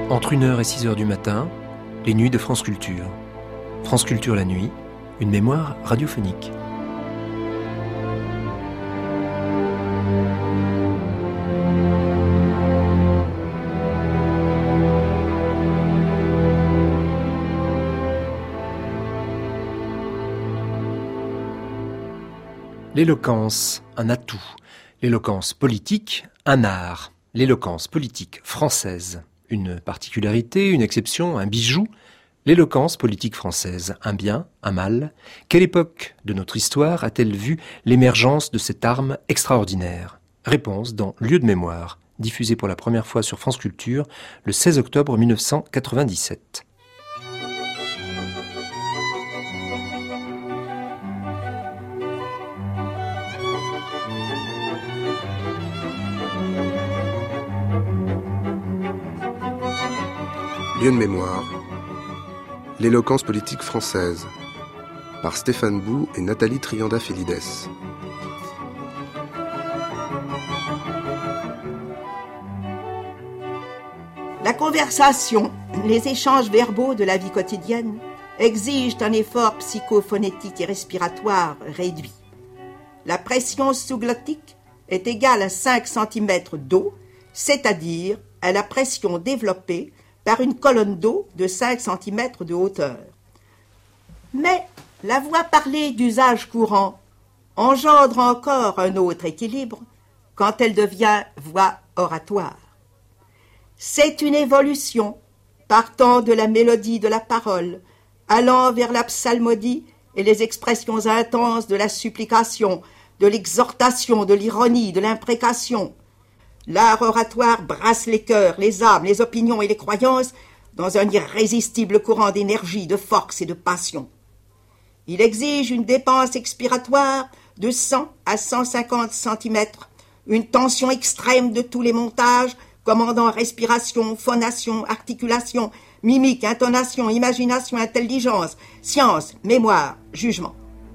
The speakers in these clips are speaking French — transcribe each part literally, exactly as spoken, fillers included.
Entre une heure et six heures du matin, les nuits de France Culture. France Culture la nuit, une mémoire radiophonique. L'éloquence, un atout. L'éloquence politique, un art. L'éloquence politique française, une particularité, une exception, un bijou. L'éloquence politique française, un bien, un mal. Quelle époque de notre histoire a-t-elle vu l'émergence de cette arme extraordinaire ? Réponse dans Lieu de mémoire, diffusé pour la première fois sur France Culture le seize octobre mille neuf cent quatre-vingt-dix-sept. Lieu de mémoire. L'éloquence politique française, par Stéphane Bou et Nathalie Trianda-Félides. La conversation, les échanges verbaux de la vie quotidienne exigent un effort psychophonétique et respiratoire réduit. La pression sous-glottique est égale à cinq centimètres d'eau, c'est-à-dire à la pression développée par une colonne d'eau de cinq centimètres de hauteur. Mais la voix parlée d'usage courant engendre encore un autre équilibre quand elle devient voix oratoire. C'est une évolution partant de la mélodie de la parole, allant vers la psalmodie et les expressions intenses de la supplication, de l'exhortation, de l'ironie, de l'imprécation. L'art oratoire brasse les cœurs, les âmes, les opinions et les croyances dans un irrésistible courant d'énergie, de force et de passion. Il exige une dépense expiratoire de cent à cent cinquante centimètres, une tension extrême de tous les montages, commandant respiration, phonation, articulation, mimique, intonation, imagination, intelligence, science, mémoire, jugement.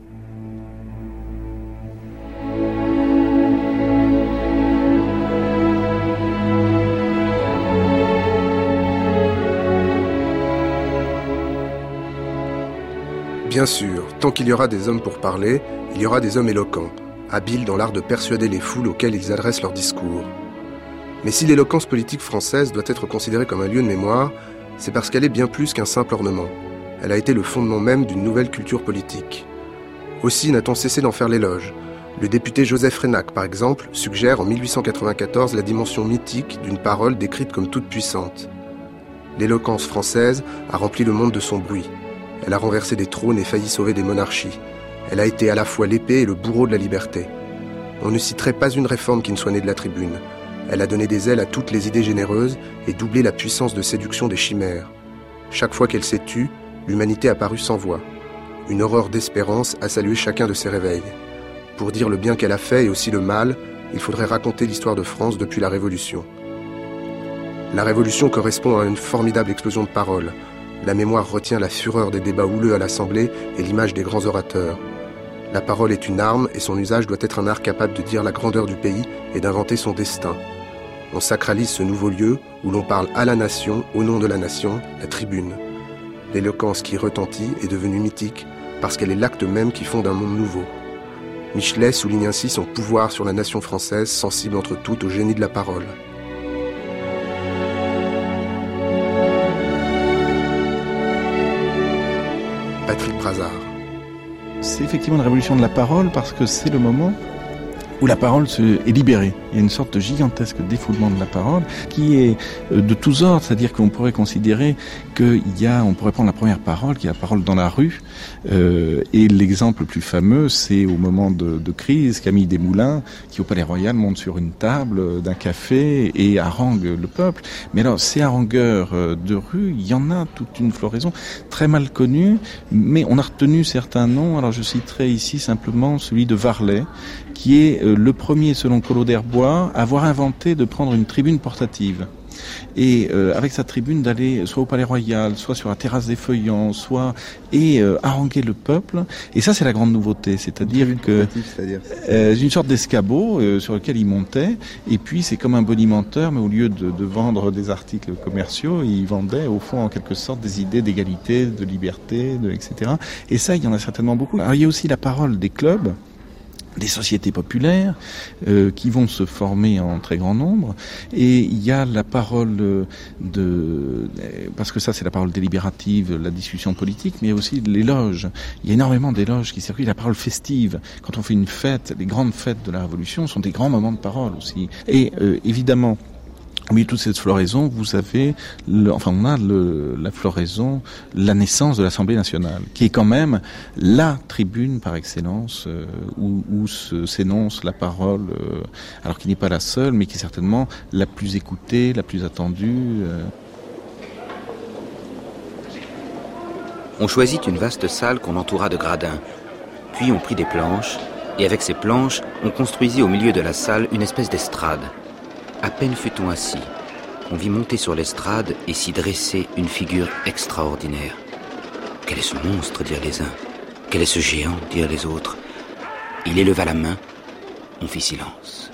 Bien sûr, tant qu'il y aura des hommes pour parler, il y aura des hommes éloquents, habiles dans l'art de persuader les foules auxquelles ils adressent leur discours. Mais si l'éloquence politique française doit être considérée comme un lieu de mémoire, c'est parce qu'elle est bien plus qu'un simple ornement. Elle a été le fondement même d'une nouvelle culture politique. Aussi n'a-t-on cessé d'en faire l'éloge. Le député Joseph Reynac, par exemple, suggère en mille huit cent quatre-vingt-quatorze la dimension mythique d'une parole décrite comme toute puissante. L'éloquence française a rempli le monde de son bruit. Elle a renversé des trônes et failli sauver des monarchies. Elle a été à la fois l'épée et le bourreau de la liberté. On ne citerait pas une réforme qui ne soit née de la tribune. Elle a donné des ailes à toutes les idées généreuses et doublé la puissance de séduction des chimères. Chaque fois qu'elle s'est tue, l'humanité a paru sans voix. Une horreur d'espérance a salué chacun de ses réveils. Pour dire le bien qu'elle a fait et aussi le mal, il faudrait raconter l'histoire de France depuis la Révolution. La Révolution correspond à une formidable explosion de paroles. La mémoire retient la fureur des débats houleux à l'Assemblée et l'image des grands orateurs. La parole est une arme et son usage doit être un art capable de dire la grandeur du pays et d'inventer son destin. On sacralise ce nouveau lieu où l'on parle à la nation, au nom de la nation, la tribune. L'éloquence qui retentit est devenue mythique parce qu'elle est l'acte même qui fonde un monde nouveau. Michelet souligne ainsi son pouvoir sur la nation française, sensible entre toutes au génie de la parole. Patrick Brazard. C'est effectivement une révolution de la parole parce que c'est le moment où la parole se, est libérée. Il y a une sorte de gigantesque défoulement de la parole qui est de tous ordres, c'est-à-dire qu'on pourrait considérer qu'il y a, on pourrait prendre la première parole, qui est la parole dans la rue, euh, et l'exemple le plus fameux, c'est au moment de, de crise, Camille Desmoulins, qui au Palais Royal monte sur une table d'un café et harangue le peuple. Mais alors, ces harangueurs de rue, il y en a toute une floraison très mal connue, mais on a retenu certains noms. Alors, je citerai ici simplement celui de Varlet, qui est le premier, selon Collot d'Herbois, à avoir inventé de prendre une tribune portative. et euh, avec sa tribune d'aller soit au Palais Royal, soit sur la terrasse des Feuillants, soit et euh, haranguer le peuple. Et ça, c'est la grande nouveauté, c'est-à-dire que c'est-à-dire euh, une sorte d'escabeau euh, sur lequel il montait, et puis c'est comme un bonimenteur, mais au lieu de, de vendre des articles commerciaux, il vendait au fond en quelque sorte des idées d'égalité, de liberté, de, et cetera. Et ça, il y en a certainement beaucoup. Alors il y a aussi la parole des clubs, des sociétés populaires euh, qui vont se former en très grand nombre, et il y a la parole de, parce que ça c'est la parole délibérative, la discussion politique, mais il y a aussi l'éloge. Il y a énormément d'éloges qui circulent, la parole festive. Quand on fait une fête, les grandes fêtes de la Révolution sont des grands moments de parole aussi. Et euh, évidemment, oui, toute cette floraison, vous avez, le, enfin, on a le, la floraison, la naissance de l'Assemblée nationale, qui est quand même la tribune par excellence euh, où, où se, s'énonce la parole, euh, alors qui n'est pas la seule, mais qui est certainement la plus écoutée, la plus attendue. Euh. On choisit une vaste salle qu'on entoura de gradins, puis on prit des planches, et avec ces planches, on construisit au milieu de la salle une espèce d'estrade. À peine fut-on assis, on vit monter sur l'estrade et s'y dresser une figure extraordinaire. Quel est ce monstre, dirent les uns. Quel est ce géant, dirent les autres. Il éleva la main, on fit silence.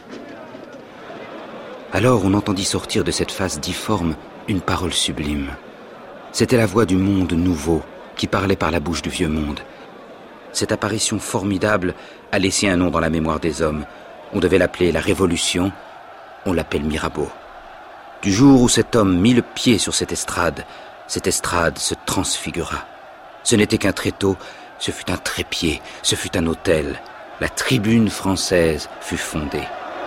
Alors on entendit sortir de cette face difforme une parole sublime. C'était la voix du monde nouveau qui parlait par la bouche du vieux monde. Cette apparition formidable a laissé un nom dans la mémoire des hommes. On devait l'appeler la Révolution. On l'appelle Mirabeau. Du jour où cet homme mit le pied sur cette estrade, cette estrade se transfigura. Ce n'était qu'un tréteau, ce fut un trépied, ce fut un autel. La tribune française fut fondée.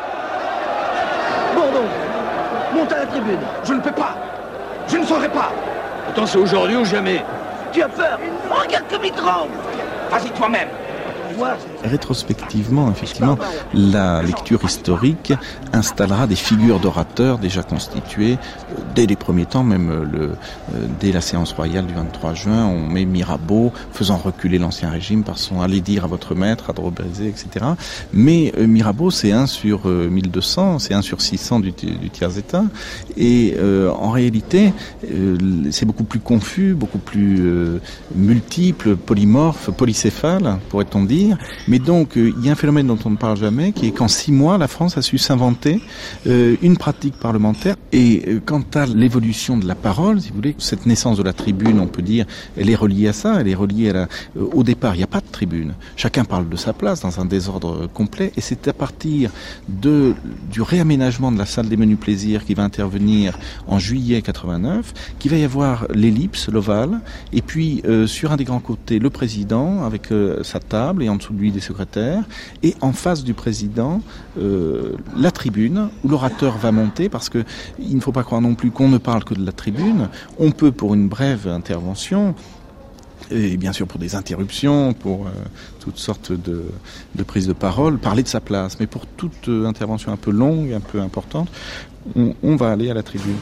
Bon donc, monte à la tribune. Je ne peux pas. Je ne saurais pas. Pourtant c'est aujourd'hui ou jamais. Tu as peur. Regarde comme il tremble. Vas-y toi-même. Rétrospectivement, effectivement, la lecture historique installera des figures d'orateurs déjà constituées euh, dès les premiers temps, même euh, le, euh, dès la séance royale du vingt-trois juin, on met Mirabeau faisant reculer l'ancien régime par son « allez dire à votre maître », à Drobezé, et cetera. Mais euh, Mirabeau, c'est un sur euh, mille deux cents, c'est un sur six cents du, du tiers-état, et euh, en réalité, euh, c'est beaucoup plus confus, beaucoup plus euh, multiple, polymorphe, polycéphale, pourrait-on dire. Mais donc, euh, il y a un phénomène dont on ne parle jamais, qui est qu'en six mois, la France a su s'inventer euh, une pratique parlementaire. Et euh, quant à l'évolution de la parole, si vous voulez, cette naissance de la tribune, on peut dire, elle est reliée à ça, elle est reliée à la... Euh, au départ, il n'y a pas de tribune. Chacun parle de sa place dans un désordre complet. Et c'est à partir de, du réaménagement de la salle des menus plaisirs qui va intervenir en juillet quatre-vingt-neuf, qu'il va y avoir l'ellipse, l'ovale, et puis euh, sur un des grands côtés, le président avec euh, sa table, et en dessous de lui des secrétaires, et en face du président, euh, la tribune, où l'orateur va monter, parce que il ne faut pas croire non plus qu'on ne parle que de la tribune. On peut, pour une brève intervention, et bien sûr pour des interruptions, pour euh, toutes sortes de, de prises de parole, parler de sa place. Mais pour toute euh, intervention un peu longue, un peu importante, on, on va aller à la tribune.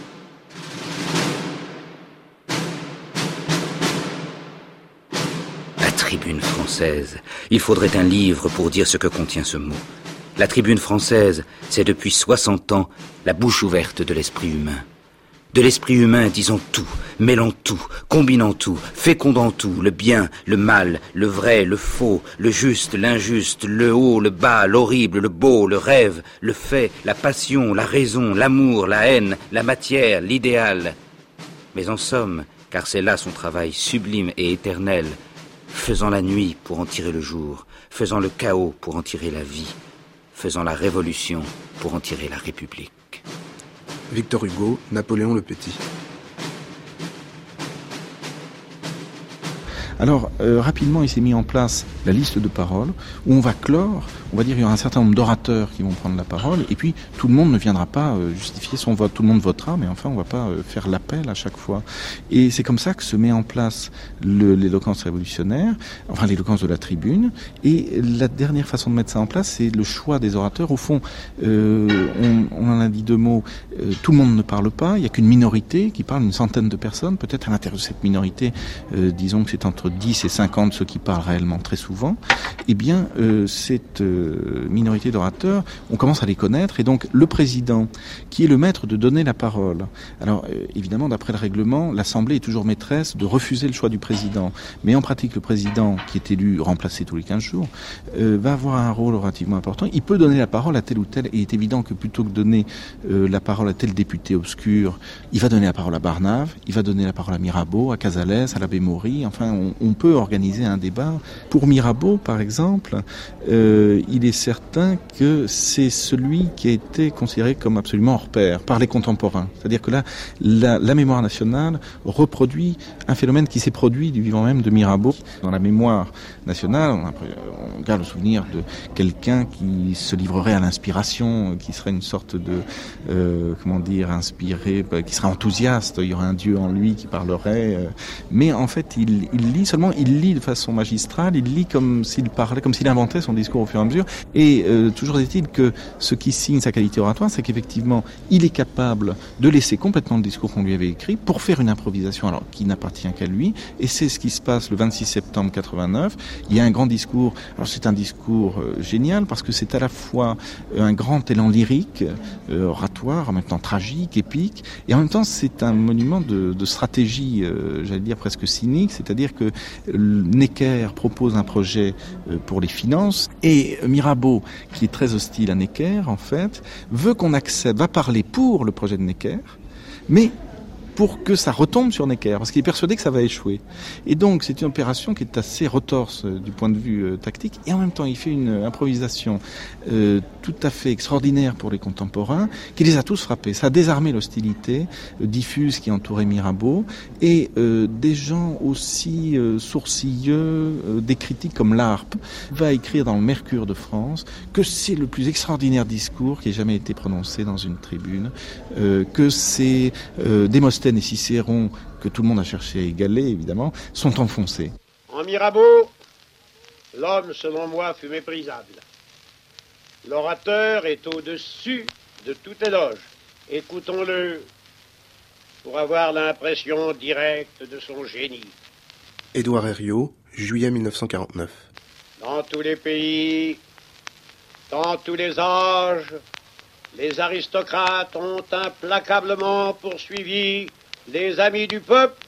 Tribune française. Il faudrait un livre pour dire ce que contient ce mot. La tribune française, c'est depuis soixante ans la bouche ouverte de l'esprit humain. De l'esprit humain disant tout, mêlant tout, combinant tout, fécondant tout, le bien, le mal, le vrai, le faux, le juste, l'injuste, le haut, le bas, l'horrible, le beau, le rêve, le fait, la passion, la raison, l'amour, la haine, la matière, l'idéal. Mais en somme, car c'est là son travail sublime et éternel, faisant la nuit pour en tirer le jour, faisant le chaos pour en tirer la vie, faisant la révolution pour en tirer la République. Victor Hugo, Napoléon le Petit. Alors, euh, rapidement, il s'est mis en place la liste de paroles, où on va clore, on va dire qu'il y aura un certain nombre d'orateurs qui vont prendre la parole, et puis tout le monde ne viendra pas euh, justifier son vote. Tout le monde votera, mais enfin, on ne va pas euh, faire l'appel à chaque fois. Et c'est comme ça que se met en place le, l'éloquence révolutionnaire, enfin l'éloquence de la tribune, et la dernière façon de mettre ça en place, c'est le choix des orateurs. Au fond, euh, on, on en a dit deux mots, euh, tout le monde ne parle pas, il n'y a qu'une minorité qui parle, une centaine de personnes, peut-être à l'intérieur de cette minorité, euh, disons que c'est entre dix et cinquante ceux qui parlent réellement très souvent, eh bien, euh, cette euh, minorité d'orateurs, on commence à les connaître, et donc le président, qui est le maître de donner la parole. Alors, euh, évidemment, d'après le règlement, l'Assemblée est toujours maîtresse de refuser le choix du président. Mais en pratique, le président, qui est élu, remplacé tous les quinze jours, euh, va avoir un rôle relativement important. Il peut donner la parole à tel ou tel, et il est évident que plutôt que donner euh, la parole à tel député obscur, il va donner la parole à Barnave, il va donner la parole à Mirabeau, à Casales, à l'abbé Maury. Enfin, on, on peut organiser un débat. Pour Mirabeau, par exemple, euh, il est certain que c'est celui qui a été considéré comme absolument hors pair par les contemporains. C'est-à-dire que là, la, la mémoire nationale reproduit un phénomène qui s'est produit du vivant même de Mirabeau. Dans la mémoire nationale, on, a, on garde le souvenir de quelqu'un qui se livrerait à l'inspiration, qui serait une sorte de, euh, comment dire, inspiré, qui serait enthousiaste. Il y aurait un Dieu en lui qui parlerait. Euh, mais en fait, il, il lit seulement, il lit de façon magistrale, il lit comme s'il parlait, comme s'il inventait son discours au fur et à mesure. Et euh, toujours est-il que ce qui signe sa qualité oratoire, c'est qu'effectivement, il est capable de laisser complètement le discours qu'on lui avait écrit pour faire une improvisation, alors qui n'appartient qu'à lui. Et c'est ce qui se passe le vingt-six septembre quatre-vingt-neuf. Il y a un grand discours. Alors c'est un discours euh, génial parce que c'est à la fois euh, un grand élan lyrique, euh, oratoire, en même temps tragique, épique, et en même temps c'est un monument de, de stratégie, euh, j'allais dire presque cynique, c'est-à-dire que euh, Necker propose un projet euh, pour les finances, et Mirabeau, qui est très hostile à Necker en fait, veut qu'on accède, va parler pour le projet de Necker, mais pour que ça retombe sur Necker, parce qu'il est persuadé que ça va échouer. Et donc, c'est une opération qui est assez retorse euh, du point de vue euh, tactique, et en même temps, il fait une euh, improvisation euh, tout à fait extraordinaire pour les contemporains, qui les a tous frappés. Ça a désarmé l'hostilité euh, diffuse qui entourait Mirabeau, et euh, des gens aussi euh, sourcilleux, euh, des critiques comme Larpe, va écrire dans le Mercure de France que c'est le plus extraordinaire discours qui ait jamais été prononcé dans une tribune, euh, que c'est euh, Démosthène et Cicéron, que tout le monde a cherché à égaler, évidemment, sont enfoncés. En Mirabeau, l'homme, selon moi, fut méprisable. L'orateur est au-dessus de tout éloge. Écoutons-le pour avoir l'impression directe de son génie. Édouard Herriot, juillet mille neuf cent quarante-neuf. Dans tous les pays, dans tous les âges, les aristocrates ont implacablement poursuivi les amis du peuple,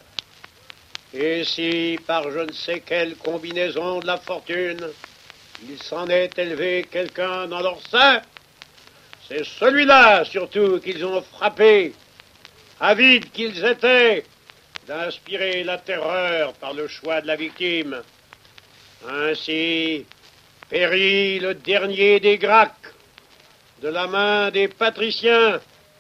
et si, par je ne sais quelle combinaison de la fortune, il s'en est élevé quelqu'un dans leur sein, c'est celui-là surtout qu'ils ont frappé, avides qu'ils étaient d'inspirer la terreur par le choix de la victime. Ainsi périt le dernier des Gracques, de la main des patriciens,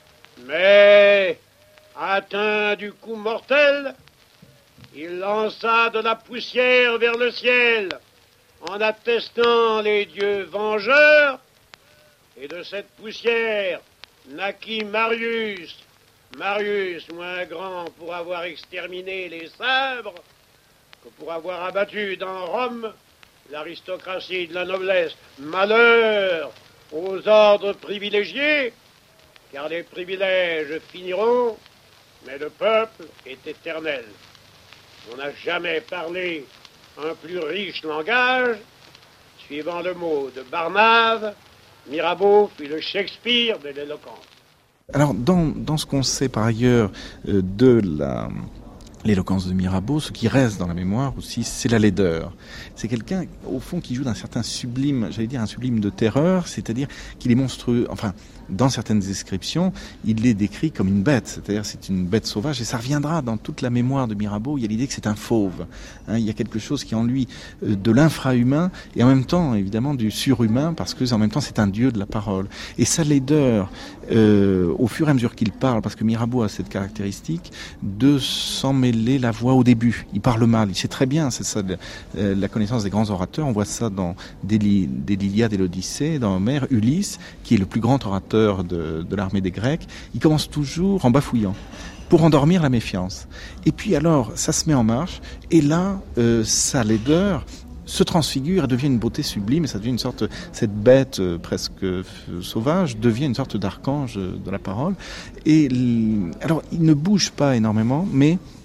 mais, atteint du coup mortel, il lança de la poussière vers le ciel, en attestant les dieux vengeurs, et de cette poussière naquit Marius, Marius moins grand pour avoir exterminé les sabres, que pour avoir abattu dans Rome l'aristocratie de la noblesse. Malheur aux ordres privilégiés, car les privilèges finiront, mais le peuple est éternel. On n'a jamais parlé un plus riche langage. Suivant le mot de Barnave, Mirabeau fut le Shakespeare de l'éloquence. Alors, dans, dans ce qu'on sait par ailleurs euh, de la... l'éloquence de Mirabeau, ce qui reste dans la mémoire aussi, c'est la laideur. C'est quelqu'un, au fond, qui joue d'un certain sublime, j'allais dire un sublime de terreur, c'est-à-dire qu'il est monstrueux. Enfin, dans certaines descriptions, il l'est décrit comme une bête, c'est-à-dire c'est une bête sauvage, et ça reviendra dans toute la mémoire de Mirabeau. Il y a l'idée que c'est un fauve. Hein, il y a quelque chose qui en lui euh, de l'infrahumain, et en même temps, évidemment, du surhumain, parce que en même temps, c'est un dieu de la parole. Et sa laideur, euh, au fur et à mesure qu'il parle, parce que Mirabeau a cette caractéristique de s'en mêler la voix au début. Il parle mal, il sait très bien, c'est ça, euh, la connaissance des grands orateurs. On voit ça dans des, des l'Iliade et l'Odyssée, dans Homère, Ulysse, qui est le plus grand orateur de, de l'armée des Grecs. Il commence toujours en bafouillant, pour endormir la méfiance. Et puis alors, ça se met en marche, et là, euh, sa laideur se transfigure et devient une beauté sublime, et ça devient une sorte, cette bête euh, presque euh, sauvage devient une sorte d'archange de la parole. Et alors, il ne bouge pas énormément, mais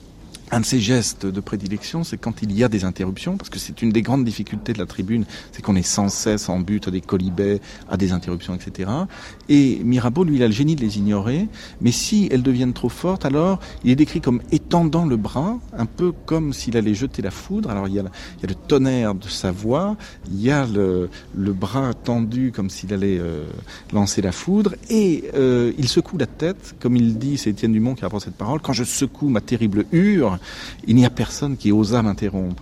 Un de ses gestes de prédilection, c'est quand il y a des interruptions, parce que c'est une des grandes difficultés de la tribune, c'est qu'on est sans cesse en but à des quolibets, à des interruptions, et cetera. Et Mirabeau, lui, il a le génie de les ignorer, mais si elles deviennent trop fortes, alors il est décrit comme étendant le bras, un peu comme s'il allait jeter la foudre. Alors il y a, il y a le tonnerre de sa voix, il y a le, le bras tendu comme s'il allait euh, lancer la foudre, et euh, il secoue la tête, comme il dit, c'est Étienne Dumont qui rapporte cette parole, quand je secoue ma terrible hure, il n'y a personne qui osa m'interrompre.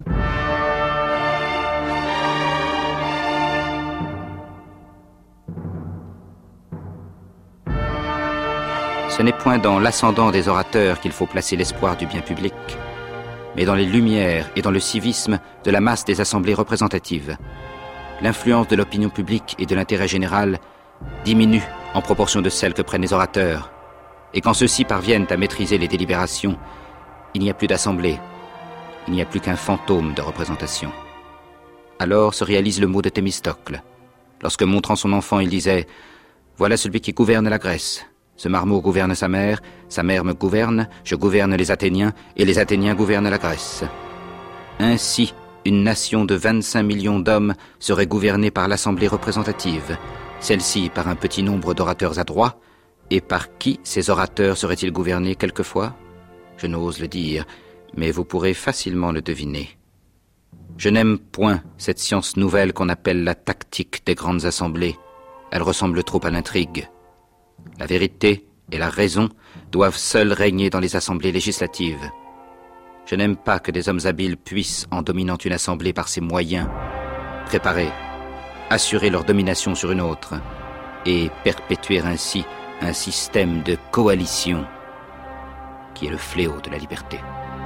Ce n'est point dans l'ascendant des orateurs qu'il faut placer l'espoir du bien public, mais dans les lumières et dans le civisme de la masse des assemblées représentatives. L'influence de l'opinion publique et de l'intérêt général diminue en proportion de celle que prennent les orateurs, et quand ceux-ci parviennent à maîtriser les délibérations, il n'y a plus d'assemblée, il n'y a plus qu'un fantôme de représentation. Alors se réalise le mot de Thémistocle, lorsque montrant son enfant, il disait « Voilà celui qui gouverne la Grèce. Ce marmot gouverne sa mère, sa mère me gouverne, je gouverne les Athéniens, et les Athéniens gouvernent la Grèce. » Ainsi, une nation de vingt-cinq millions d'hommes serait gouvernée par l'Assemblée représentative, celle-ci par un petit nombre d'orateurs adroits, et par qui ces orateurs seraient-ils gouvernés quelquefois ? Je n'ose le dire, mais vous pourrez facilement le deviner. Je n'aime point cette science nouvelle qu'on appelle la tactique des grandes assemblées. Elle ressemble trop à l'intrigue. La vérité et la raison doivent seules régner dans les assemblées législatives. Je n'aime pas que des hommes habiles puissent, en dominant une assemblée par ses moyens, préparer, assurer leur domination sur une autre, et perpétuer ainsi un système de coalition qui est le fléau de la liberté.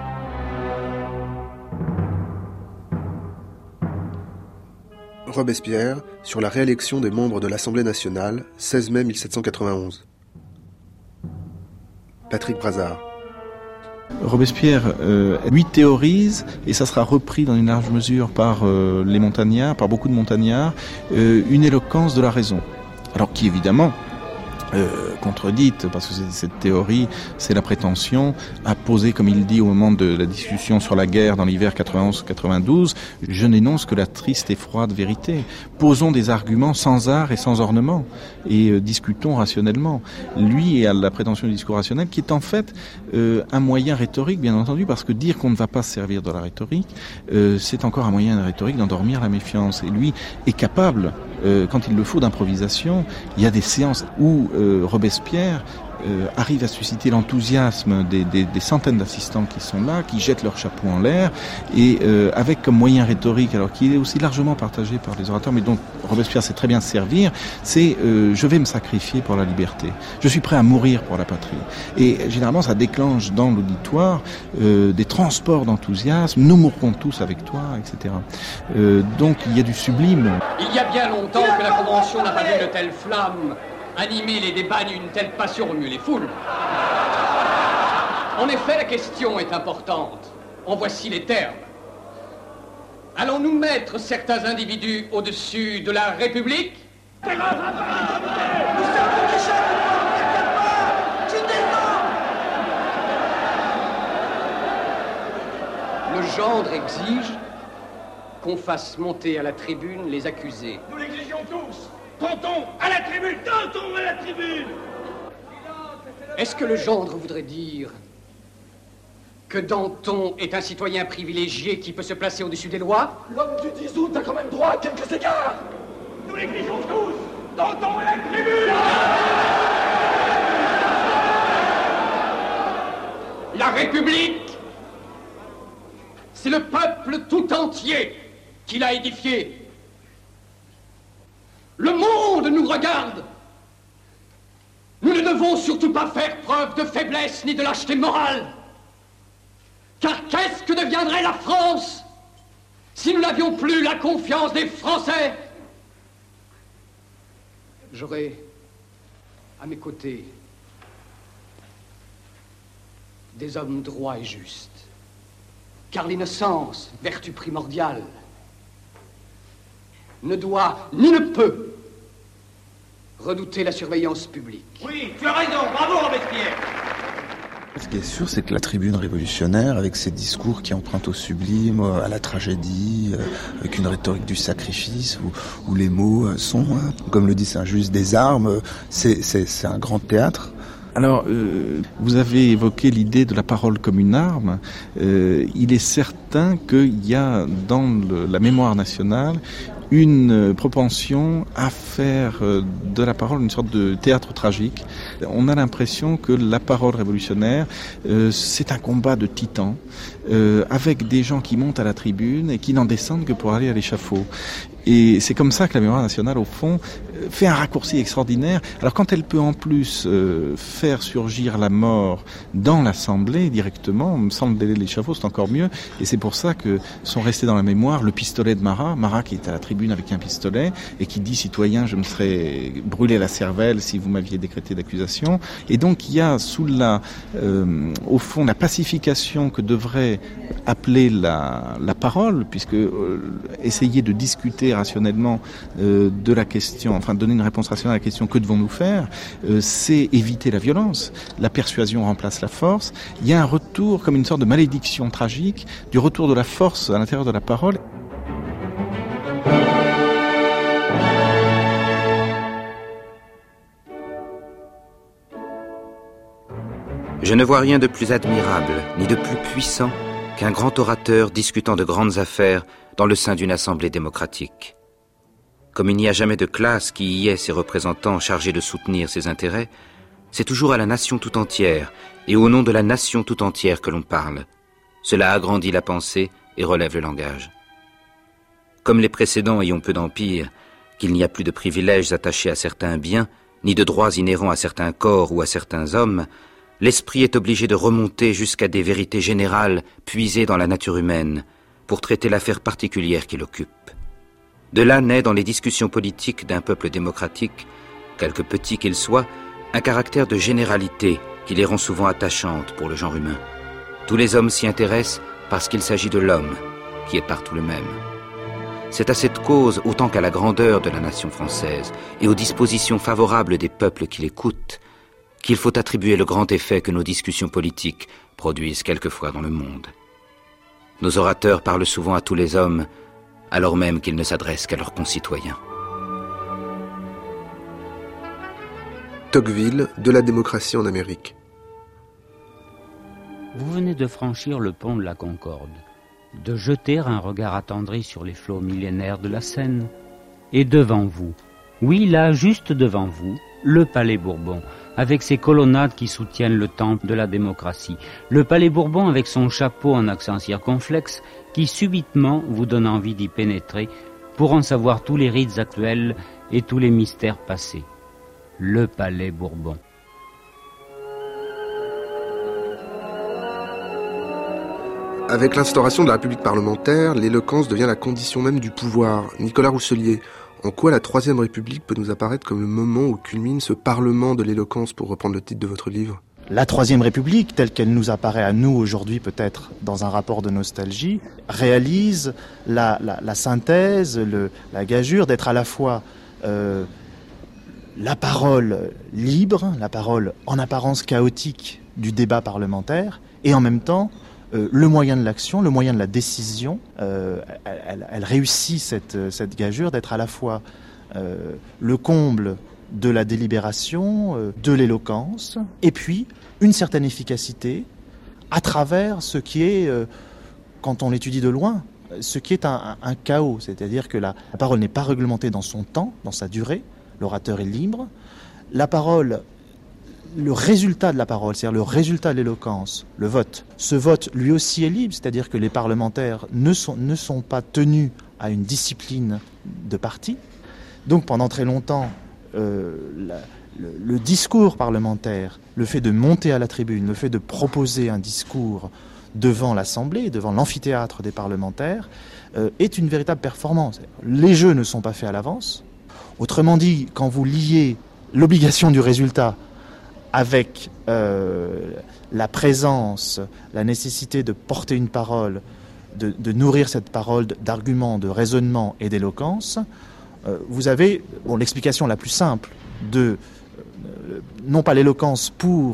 Robespierre, sur la réélection des membres de l'Assemblée nationale, seize mai mille sept cent quatre-vingt-onze. Patrick Brazard. Robespierre, euh, lui théorise, et ça sera repris dans une large mesure par euh, les montagnards, par beaucoup de montagnards, euh, une éloquence de la raison. Alors qui évidemment Euh, contredite, parce que cette théorie, c'est la prétention à poser, comme il dit au moment de la discussion sur la guerre dans l'hiver quatre-vingt-onze quatre-vingt-douze, je n'énonce que la triste et froide vérité. Posons des arguments sans art et sans ornement, et euh, discutons rationnellement. Lui a la prétention du discours rationnel, qui est en fait euh, un moyen rhétorique, bien entendu, parce que dire qu'on ne va pas se servir de la rhétorique, euh, c'est encore un moyen rhétorique d'endormir la méfiance. Et lui est capable, euh, quand il le faut, d'improvisation. Il y a des séances où euh, Robespierre euh, arrive à susciter l'enthousiasme des, des, des centaines d'assistants qui sont là, qui jettent leur chapeau en l'air, et euh, avec comme moyen rhétorique, alors qu'il est aussi largement partagé par les orateurs, mais dont Robespierre sait très bien se servir, c'est euh, je vais me sacrifier pour la liberté, je suis prêt à mourir pour la patrie. Et généralement ça déclenche dans l'auditoire euh, des transports d'enthousiasme, nous mourrons tous avec toi, et cetera. Euh, donc il y a du sublime. Il y a bien longtemps que la Convention n'a pas vu de telles flammes animer les débats d'une telle passion remuer les foules. En effet, la question est importante. En voici les termes. Allons-nous mettre certains individus au-dessus de la République ? Le gendre exige qu'on fasse monter à la tribune les accusés. Nous l'exigeons tous. Tentons à la tribune, tentons à la tribune. Est-ce que le gendre voudrait dire que Danton est un citoyen privilégié qui peut se placer au-dessus des lois ? L'homme du dix août a quand même droit à quelques égards. Nous l'exigeons tous. Tentons à la tribune. La République, c'est le peuple tout entier qui l'a édifiée. Le monde nous regarde. Nous ne devons surtout pas faire preuve de faiblesse ni de lâcheté morale. Car qu'est-ce que deviendrait la France si nous n'avions plus la confiance des Français ? J'aurai à mes côtés des hommes droits et justes. Car l'innocence, vertu primordiale, ne doit ni ne peut redouter la surveillance publique. Oui, tu as raison, bravo Robespierre. Ce qui est sûr, c'est que la tribune révolutionnaire, avec ses discours qui empruntent au sublime, à la tragédie, avec une rhétorique du sacrifice, où, où les mots sont, comme le dit Saint-Just, des armes, c'est, c'est, c'est un grand théâtre. Alors, euh, vous avez évoqué l'idée de la parole comme une arme. Euh, il est certain qu'il y a dans le, la mémoire nationale une propension à faire de la parole une sorte de théâtre tragique. On a l'impression que la parole révolutionnaire, euh, c'est un combat de titans, euh, avec des gens qui montent à la tribune et qui n'en descendent que pour aller à l'échafaud. Et c'est comme ça que la mémoire nationale, au fond, fait un raccourci extraordinaire. Alors quand elle peut en plus euh, faire surgir la mort dans l'Assemblée directement, sans le délai de l'échafaud, c'est encore mieux. Et c'est pour ça que sont restés dans la mémoire le pistolet de Marat. Marat qui est à la tribune avec un pistolet et qui dit « Citoyens, je me serais brûlé la cervelle si vous m'aviez décrété d'accusation ». Et donc il y a sous la, euh, au fond, la pacification que devrait appeler la, la parole, puisque euh, essayer de discuter rationnellement euh, de la question, enfin donner une réponse rationnelle à la question que devons-nous faire, euh, c'est éviter la violence. La persuasion remplace la force. Il y a un retour, comme une sorte de malédiction tragique, du retour de la force à l'intérieur de la parole. Je ne vois rien de plus admirable, ni de plus puissant qu'un grand orateur discutant de grandes affaires dans le sein d'une assemblée démocratique. Comme il n'y a jamais de classe qui y ait ses représentants chargés de soutenir ses intérêts, c'est toujours à la nation tout entière et au nom de la nation tout entière que l'on parle. Cela agrandit la pensée et relève le langage. Comme les précédents ayant peu d'empire, qu'il n'y a plus de privilèges attachés à certains biens, ni de droits inhérents à certains corps ou à certains hommes, l'esprit est obligé de remonter jusqu'à des vérités générales puisées dans la nature humaine pour traiter l'affaire particulière qui l'occupe. De là naît dans les discussions politiques d'un peuple démocratique, quelque petit qu'il soit, un caractère de généralité qui les rend souvent attachantes pour le genre humain. Tous les hommes s'y intéressent parce qu'il s'agit de l'homme, qui est partout le même. C'est à cette cause, autant qu'à la grandeur de la nation française et aux dispositions favorables des peuples qui l'écoutent, qu'il faut attribuer le grand effet que nos discussions politiques produisent quelquefois dans le monde. Nos orateurs parlent souvent à tous les hommes, alors même qu'ils ne s'adressent qu'à leurs concitoyens. Tocqueville, de la démocratie en Amérique. Vous venez de franchir le pont de la Concorde, de jeter un regard attendri sur les flots millénaires de la Seine, et devant vous, oui là, juste devant vous, le Palais Bourbon, avec ses colonnades qui soutiennent le temple de la démocratie. Le Palais Bourbon avec son chapeau en accent circonflexe qui subitement vous donne envie d'y pénétrer pour en savoir tous les rites actuels et tous les mystères passés. Le Palais Bourbon. Avec l'instauration de la République parlementaire, l'éloquence devient la condition même du pouvoir. Nicolas Rousselier, en quoi la Troisième République peut nous apparaître comme le moment où culmine ce parlement de l'éloquence, pour reprendre le titre de votre livre ? La Troisième République, telle qu'elle nous apparaît à nous aujourd'hui peut-être dans un rapport de nostalgie, réalise la, la, la synthèse, le, la gageure d'être à la fois euh, la parole libre, la parole en apparence chaotique du débat parlementaire, et en même temps Euh, le moyen de l'action, le moyen de la décision. Euh, elle, elle réussit cette, cette gageure d'être à la fois euh, le comble de la délibération, euh, de l'éloquence, et puis une certaine efficacité à travers ce qui est, euh, quand on l'étudie de loin, ce qui est un, un chaos, c'est-à-dire que la, la parole n'est pas réglementée dans son temps, dans sa durée, l'orateur est libre, la parole... Le résultat de la parole, c'est-à-dire le résultat de l'éloquence, le vote, ce vote lui aussi est libre, c'est-à-dire que les parlementaires ne sont, ne sont pas tenus à une discipline de parti. Donc pendant très longtemps, euh, la, le, le discours parlementaire, le fait de monter à la tribune, le fait de proposer un discours devant l'Assemblée, devant l'amphithéâtre des parlementaires, euh, est une véritable performance. Les jeux ne sont pas faits à l'avance. Autrement dit, quand vous liez l'obligation du résultat avec euh, la présence, la nécessité de porter une parole, de, de nourrir cette parole d'arguments, de raisonnement et d'éloquence, euh, vous avez bon, l'explication la plus simple de, euh, non pas l'éloquence pour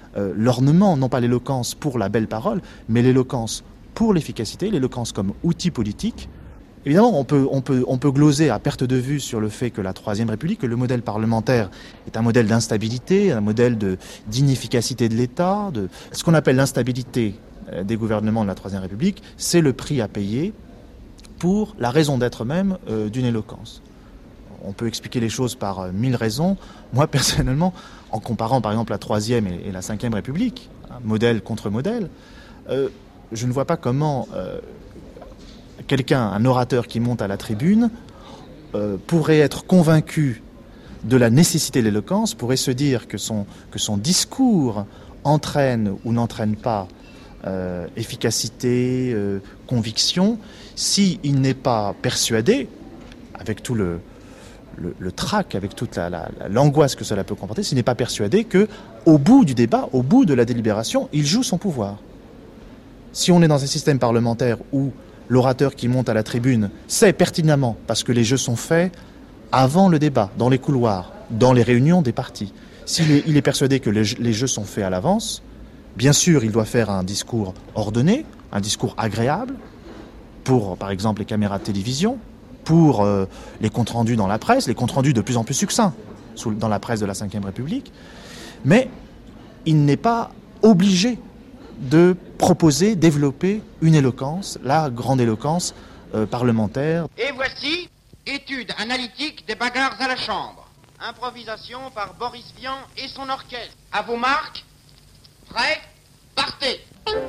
euh, l'ornement, non pas l'éloquence pour la belle parole, mais l'éloquence pour l'efficacité, l'éloquence comme outil politique. Évidemment, on peut, on peut, on peut gloser à perte de vue sur le fait que la Troisième République, que le modèle parlementaire est un modèle d'instabilité, un modèle de, d'inefficacité de l'État. De... Ce qu'on appelle l'instabilité des gouvernements de la Troisième République, c'est le prix à payer pour la raison d'être même euh, d'une éloquence. On peut expliquer les choses par euh, mille raisons. Moi, personnellement, en comparant par exemple la Troisième et, et la Cinquième République, hein, modèle contre modèle, euh, je ne vois pas comment... Euh, quelqu'un, un orateur qui monte à la tribune, euh, pourrait être convaincu de la nécessité de l'éloquence, pourrait se dire que son, que son discours entraîne ou n'entraîne pas euh, efficacité, euh, conviction, s'il n'est pas persuadé, avec tout le, le, le trac, avec toute la, la, la, l'angoisse que cela peut comporter, s'il n'est pas persuadé que, au bout du débat, au bout de la délibération, il joue son pouvoir. Si on est dans un système parlementaire où l'orateur qui monte à la tribune sait pertinemment, parce que les jeux sont faits avant le débat, dans les couloirs, dans les réunions des partis. S'il est, il est persuadé que les, les jeux sont faits à l'avance, bien sûr, il doit faire un discours ordonné, un discours agréable, pour, par exemple, les caméras de télévision, pour euh, les comptes rendus dans la presse, les comptes rendus de plus en plus succincts sous, dans la presse de la Cinquième République. Mais il n'est pas obligé de proposer, développer une éloquence, la grande éloquence euh, parlementaire. Et voici, étude analytique des bagarres à la Chambre. Improvisation par Boris Vian et son orchestre. À vos marques, prêts, partez.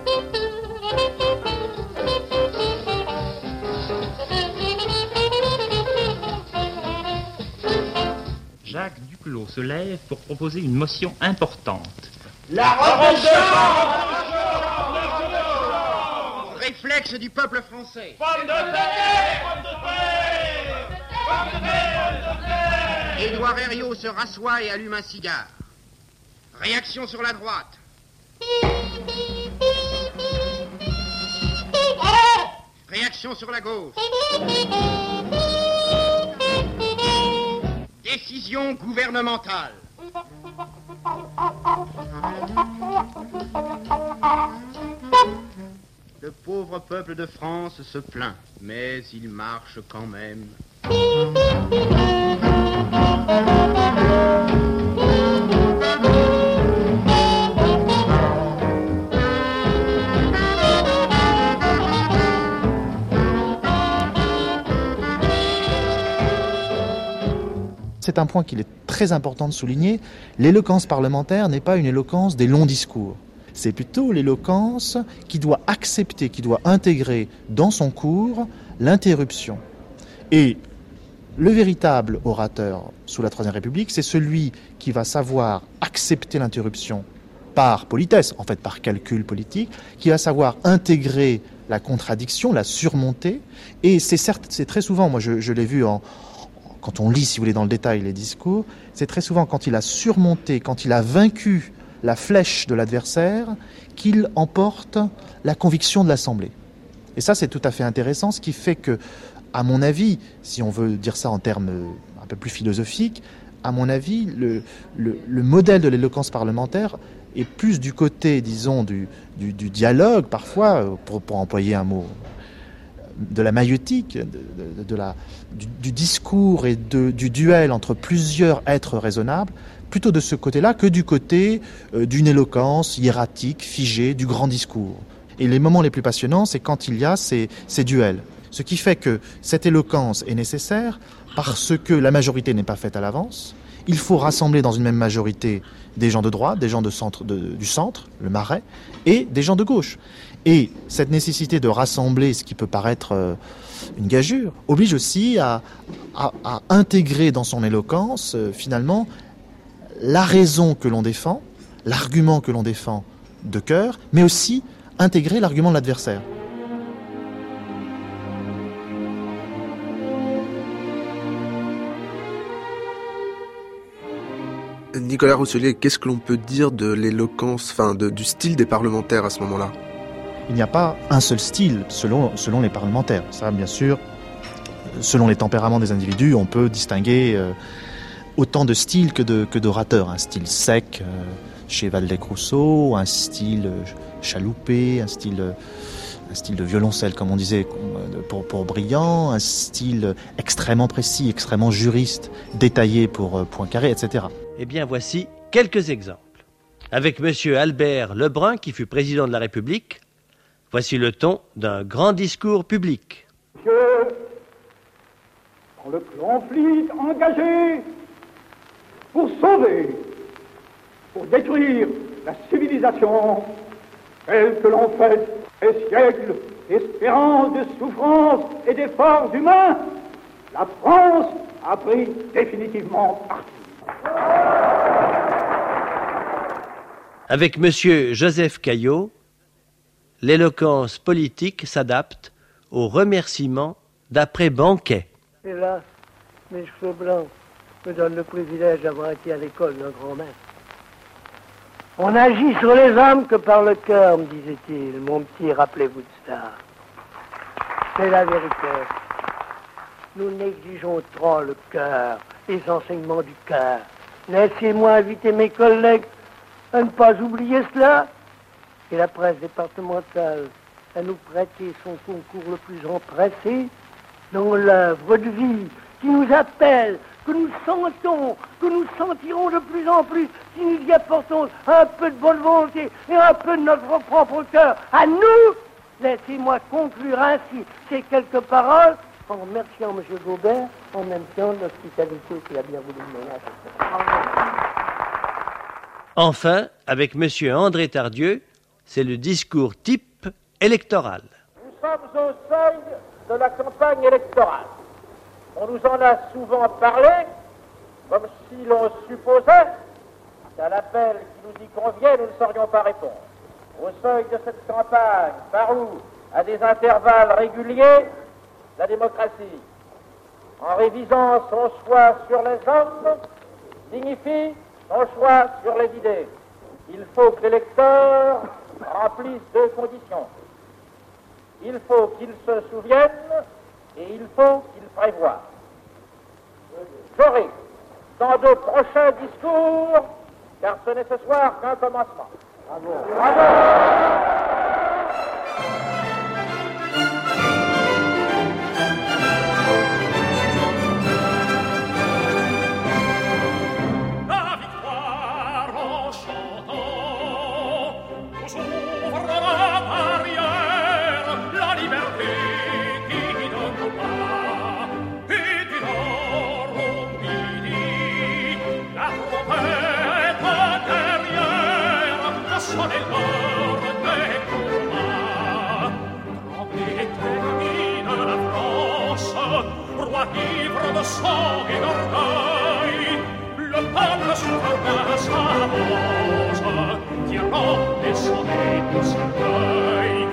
Jacques Duclos se lève pour proposer une motion importante. La robe de chambre! Réflexe du peuple français. Pomme de terre! Pomme de terre! Pomme de terre! Édouard Herriot se rassoit et allume un cigare. Réaction sur la droite. Réaction sur la gauche. Décision gouvernementale. Le pauvre peuple de France se plaint, mais il marche quand même. C'est un point qu'il est très important de souligner. L'éloquence parlementaire n'est pas une éloquence des longs discours. C'est plutôt l'éloquence qui doit accepter, qui doit intégrer dans son cours l'interruption. Et le véritable orateur sous la Troisième République, c'est celui qui va savoir accepter l'interruption par politesse, en fait par calcul politique, qui va savoir intégrer la contradiction, la surmonter. Et c'est certes, c'est très souvent, moi je, je l'ai vu en, quand on lit, si vous voulez, dans le détail les discours, c'est très souvent quand il a surmonté, quand il a vaincu la flèche de l'adversaire, qu'il emporte la conviction de l'Assemblée. Et ça, c'est tout à fait intéressant, ce qui fait que, à mon avis, si on veut dire ça en termes un peu plus philosophiques, à mon avis, le, le, le modèle de l'éloquence parlementaire est plus du côté, disons, du, du, du dialogue, parfois, pour, pour employer un mot, de la maïeutique, de, de, de la, du, du discours et de, du duel entre plusieurs êtres raisonnables, plutôt de ce côté-là que du côté euh, d'une éloquence hiératique, figée, du grand discours. Et les moments les plus passionnants, c'est quand il y a ces, ces duels. Ce qui fait que cette éloquence est nécessaire parce que la majorité n'est pas faite à l'avance. Il faut rassembler dans une même majorité des gens de droite, des gens de centre, de, du centre, le Marais, et des gens de gauche. Et cette nécessité de rassembler ce qui peut paraître euh, une gageure oblige aussi à, à, à intégrer dans son éloquence, euh, finalement, la raison que l'on défend, l'argument que l'on défend de cœur, mais aussi intégrer l'argument de l'adversaire. Nicolas Rousselier, qu'est-ce que l'on peut dire de l'éloquence, enfin de, du style des parlementaires à ce moment-là ? Il n'y a pas un seul style selon, selon les parlementaires. Ça, bien sûr, selon les tempéraments des individus, on peut distinguer euh, autant de styles que, de, que d'orateurs. Un style sec, euh, chez Valdec-Rousseau, un style chaloupé, un style, un style de violoncelle, comme on disait pour, pour Briand, un style extrêmement précis, extrêmement juriste, détaillé pour Poincaré, et cetera. Eh bien, voici quelques exemples. Avec monsieur Albert Lebrun, qui fut président de la République, voici le ton d'un grand discours public. Monsieur, dans le conflit engagé pour sauver, pour détruire la civilisation, telle que l'ont fait les siècles d'espérance, de souffrance et d'efforts humains, la France a pris définitivement parti. Avec monsieur Joseph Caillot, l'éloquence politique s'adapte aux remerciements d'après Banquet. Hélas, mes cheveux blancs me donnent le privilège d'avoir été à l'école d'un grand maître. On agit sur les âmes que par le cœur, me disait-il. Mon petit, rappelez-vous de ça. C'est la vérité. Nous négligeons trop le cœur, les enseignements du cœur. Laissez-moi inviter mes collègues à ne pas oublier cela. Et la presse départementale à nous prêter son concours le plus empressé dans l'œuvre de vie qui nous appelle, que nous sentons, que nous sentirons de plus en plus si nous y apportons un peu de bonne volonté et un peu de notre propre cœur à nous. Laissez-moi conclure ainsi ces quelques paroles en remerciant M. Gaubert en même temps de l'hospitalité qu'il a bien voulu me mener. Enfin, avec M. André Tardieu, c'est le discours type électoral. Nous sommes au seuil de la campagne électorale. On nous en a souvent parlé, comme si l'on supposait qu'à l'appel qui nous y convient, nous ne saurions pas répondre. Au seuil de cette campagne, par où, à des intervalles réguliers, la démocratie, en révisant son choix sur les hommes, signifie son choix sur les idées. Il faut que l'électeur remplisse deux conditions. Il faut qu'il se souvienne et il faut qu'il prévoie. J'aurai dans de prochains discours, car ce n'est ce soir qu'un commencement. Bravo. Bravo. Ivre de sang et d'orgueil, le peuple souverain s'avance, tirant les sonnets de son deuil.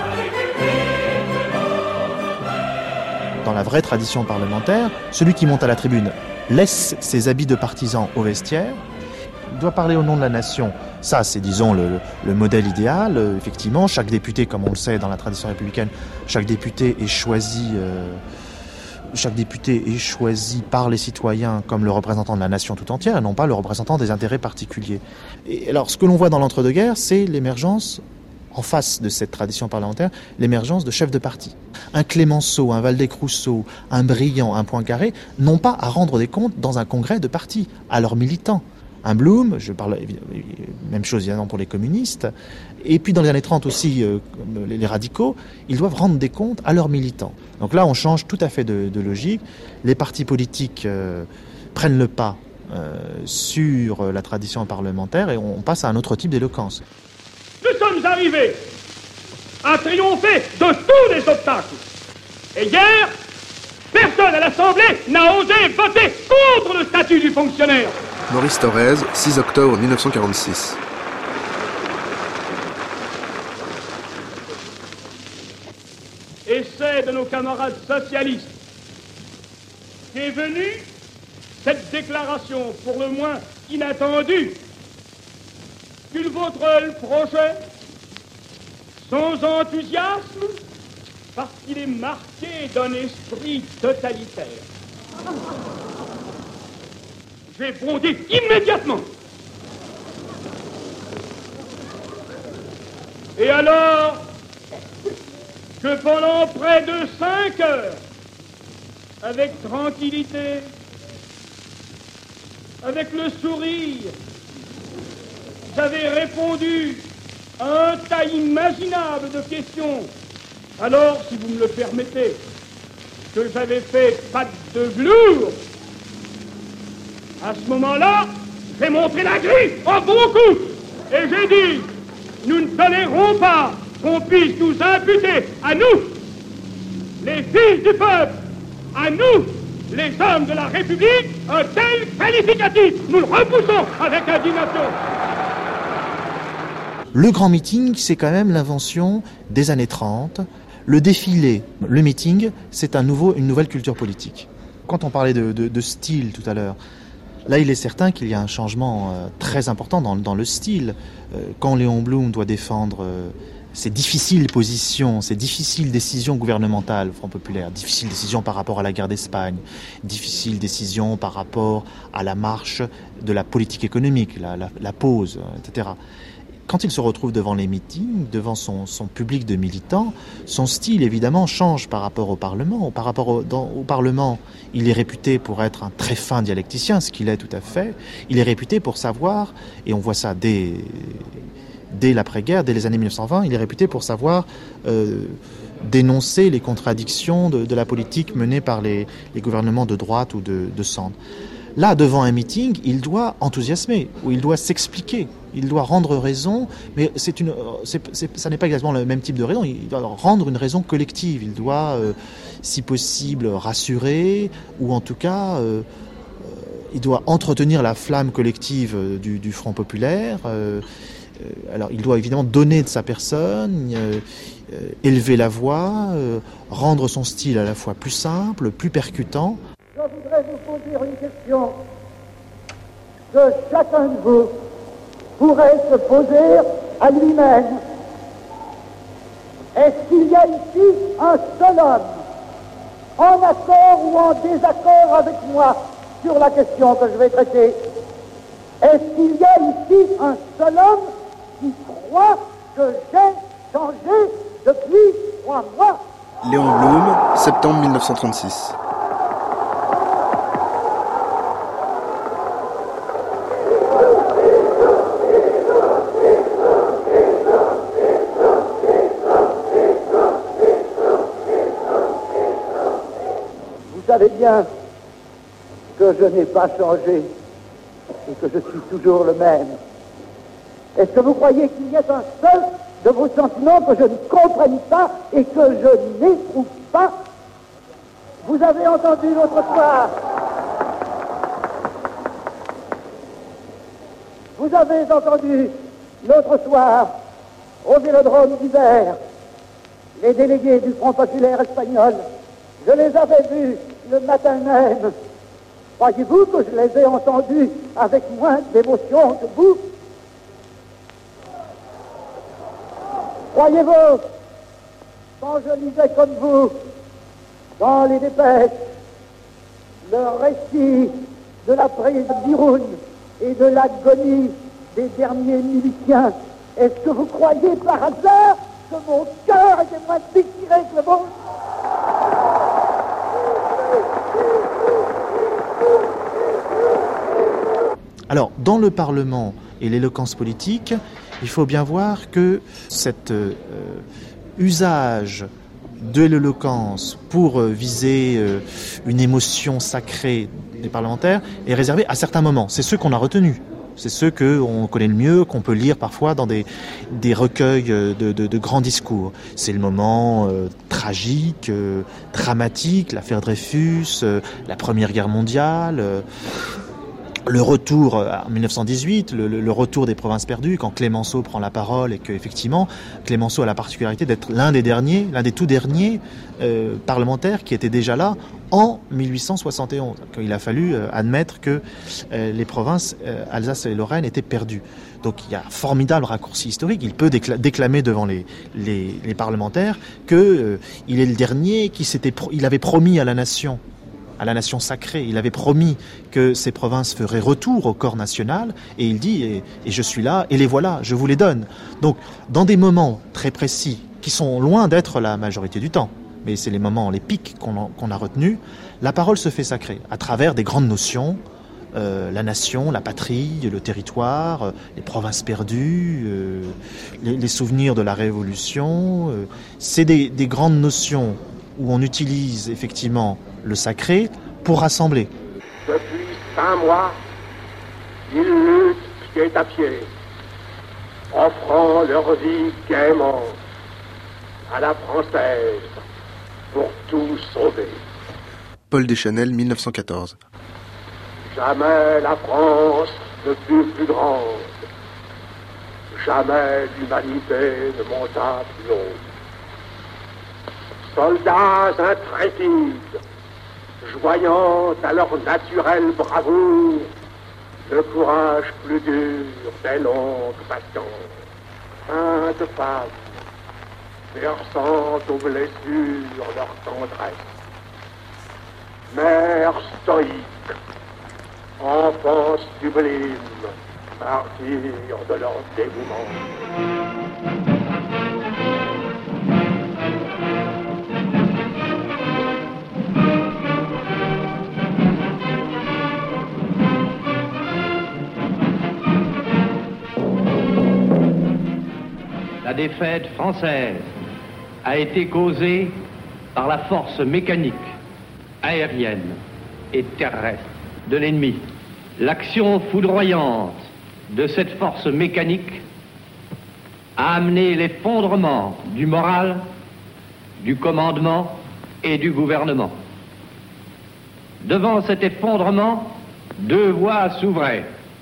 Dans la vraie tradition parlementaire, celui qui monte à la tribune laisse ses habits de partisan au vestiaire, il doit parler au nom de la nation. Ça, c'est, disons, le, le modèle idéal. Euh, effectivement, chaque député, comme on le sait dans la tradition républicaine, chaque député est choisi... Euh, Chaque député est choisi par les citoyens comme le représentant de la nation tout entière, et non pas le représentant des intérêts particuliers. Et alors, ce que l'on voit dans l'entre-deux-guerres, c'est l'émergence, en face de cette tradition parlementaire, l'émergence de chefs de parti. Un Clémenceau, un Valdec-Rousseau, un Briand, un Poincaré n'ont pas à rendre des comptes dans un congrès de parti à leurs militants. Un Blum, je parle même chose évidemment pour les communistes, et puis dans les années trente aussi, euh, les radicaux, ils doivent rendre des comptes à leurs militants. Donc là, on change tout à fait de, de logique. Les partis politiques euh, prennent le pas euh, sur la tradition parlementaire et on passe à un autre type d'éloquence. Nous sommes arrivés à triompher de tous les obstacles. Et hier, personne à l'Assemblée n'a osé voter contre le statut du fonctionnaire. Maurice Thorez, six octobre mille neuf cent quarante-six. Et c'est de nos camarades socialistes qu'est venue cette déclaration pour le moins inattendue qu'ils voteraient le projet sans enthousiasme parce qu'il est marqué d'un esprit totalitaire. J'ai bondé immédiatement. Et alors que pendant près de cinq heures, avec tranquillité, avec le sourire, j'avais répondu à un tas inimaginable de questions. Alors, si vous me le permettez, que j'avais fait patte de velours, à ce moment-là, j'ai montré la grille en bon coup, et j'ai dit, nous ne tolérons pas qu'on puisse nous imputer, à nous, les fils du peuple, à nous, les hommes de la République, un tel qualificatif. Nous le repoussons avec indignation. Le grand meeting, c'est quand même l'invention des années trente. Le défilé, le meeting, c'est un nouveau, une nouvelle culture politique. Quand on parlait de, de, de style tout à l'heure, là il est certain qu'il y a un changement euh, très important dans, dans le style. Euh, quand Léon Blum doit défendre euh, ces difficiles positions, ces difficiles décisions gouvernementales, Front Populaire, difficiles décisions par rapport à la guerre d'Espagne, difficiles décisions par rapport à la marche de la politique économique, la, la, la pause, et cetera. Quand il se retrouve devant les meetings, devant son, son public de militants, son style évidemment change par rapport au Parlement. Par rapport au, dans, au Parlement, il est réputé pour être un très fin dialecticien, ce qu'il est tout à fait. Il est réputé pour savoir, et on voit ça dès, dès l'après-guerre, dès les années mille neuf cent vingt, il est réputé pour savoir euh, dénoncer les contradictions de, de la politique menée par les, les gouvernements de droite ou de, de centre. Là, devant un meeting, il doit enthousiasmer, ou il doit s'expliquer, il doit rendre raison, mais c'est une, c'est, c'est, ça n'est pas exactement le même type de raison, il doit rendre une raison collective, il doit, euh, si possible, rassurer, ou en tout cas, euh, il doit entretenir la flamme collective du, du Front Populaire. Euh, alors, il doit évidemment donner de sa personne, euh, euh, élever la voix, euh, rendre son style à la fois plus simple, plus percutant. Je voudrais vous poser une question que chacun de vous pourrait se poser à lui-même. Est-ce qu'il y a ici un seul homme en accord ou en désaccord avec moi sur la question que je vais traiter? Est-ce qu'il y a ici un seul homme qui croit que j'ai changé depuis trois mois? Léon Blum, septembre mille neuf cent trente-six. Vous savez bien que je n'ai pas changé et que je suis toujours le même. Est-ce que vous croyez qu'il y ait un seul de vos sentiments que je ne comprenne pas et que je n'éprouve pas? Vous avez entendu l'autre soir, vous avez entendu l'autre soir au Vélodrome d'hiver les délégués du Front Populaire espagnol. Je les avais vus le matin même. Croyez-vous que je les ai entendus avec moins d'émotion que vous? Croyez-vous, quand je lisais comme vous, dans les dépêches, le récit de la prise d'Irun et de l'agonie des derniers miliciens, est-ce que vous croyez par hasard que mon cœur était moins déchiré que le vôtre? Alors, dans le Parlement et l'éloquence politique, il faut bien voir que cet euh, usage de l'éloquence pour euh, viser euh, une émotion sacrée des parlementaires est réservé à certains moments. C'est ceux qu'on a retenus. C'est ceux qu'on connaît le mieux, qu'on peut lire parfois dans des, des recueils de, de, de grands discours. C'est le moment euh, tragique, euh, dramatique, l'affaire Dreyfus, euh, la Première Guerre mondiale, euh, le retour en mille neuf cent dix-huit, le, le retour des provinces perdues, quand Clémenceau prend la parole et que effectivement Clémenceau a la particularité d'être l'un des derniers, l'un des tout derniers euh, parlementaires qui était déjà là en mille huit cent soixante et onze. Il a fallu euh, admettre que euh, les provinces euh, Alsace et Lorraine étaient perdues. Donc il y a un formidable raccourci historique. Il peut décla- déclamer devant les, les, les parlementaires que euh, il est le dernier qui s'était, pro- il avait promis à la nation à la nation sacrée. Il avait promis que ces provinces feraient retour au corps national, et il dit et, et je suis là, et les voilà, je vous les donne. Donc, dans des moments très précis, qui sont loin d'être la majorité du temps, mais c'est les moments, les pics qu'on a, qu'on a retenus, la parole se fait sacrée, à travers des grandes notions, euh, la nation, la patrie, le territoire, euh, les provinces perdues, euh, les, les souvenirs de la Révolution. Euh, c'est des, des grandes notions où on utilise effectivement le sacré pour rassembler. Depuis cinq mois, ils luttent pied à pied, offrant leur vie gaiement à la française pour tout sauver. Paul Deschanel, mille neuf cent quatorze. Jamais la France ne fut plus grande, jamais l'humanité ne monta plus haut. Soldats intrépides, joignant à leur naturelle bravoure le courage plus dur des longues batailles. Saintes femmes, versant aux blessures leur tendresse. Mères stoïques, enfants sublimes, martyrs de leur dévouement. La défaite française a été causée par la force mécanique, aérienne et terrestre de l'ennemi. L'action foudroyante de cette force mécanique a amené l'effondrement du moral, du commandement et du gouvernement. Devant cet effondrement, deux voies s'ouvraient.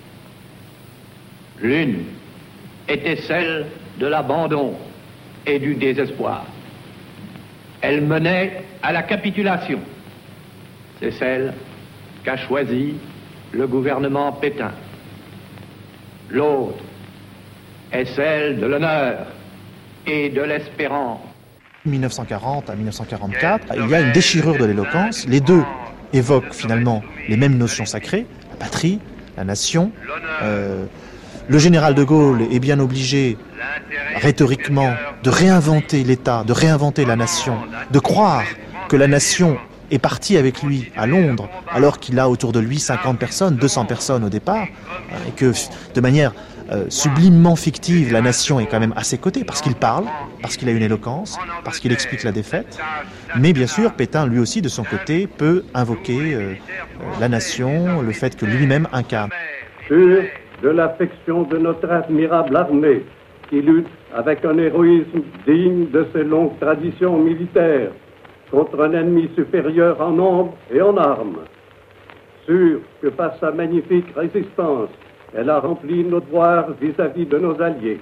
L'une était celle de l'abandon et du désespoir. Elle menait à la capitulation. C'est celle qu'a choisie le gouvernement Pétain. L'autre est celle de l'honneur et de l'espérance. mille neuf cent quarante à mille neuf cent quarante-quatre, il y a une déchirure de l'éloquence. Les deux évoquent finalement les mêmes notions sacrées, la patrie, la nation. Euh, le général de Gaulle est bien obligé, rhétoriquement, de réinventer l'État, de réinventer la nation, de croire que la nation est partie avec lui à Londres, alors qu'il a autour de lui cinquante personnes, deux cents personnes au départ, et que de manière euh, sublimement fictive, la nation est quand même à ses côtés, parce qu'il parle, parce qu'il a une éloquence, parce qu'il explique la défaite. Mais bien sûr, Pétain, lui aussi, de son côté, peut invoquer euh, la nation, le fait que lui-même incarne. Sûr de l'affection de notre admirable armée, qui lutte avec un héroïsme digne de ses longues traditions militaires, contre un ennemi supérieur en nombre et en armes. Sûr que par sa magnifique résistance, elle a rempli nos devoirs vis-à-vis de nos alliés.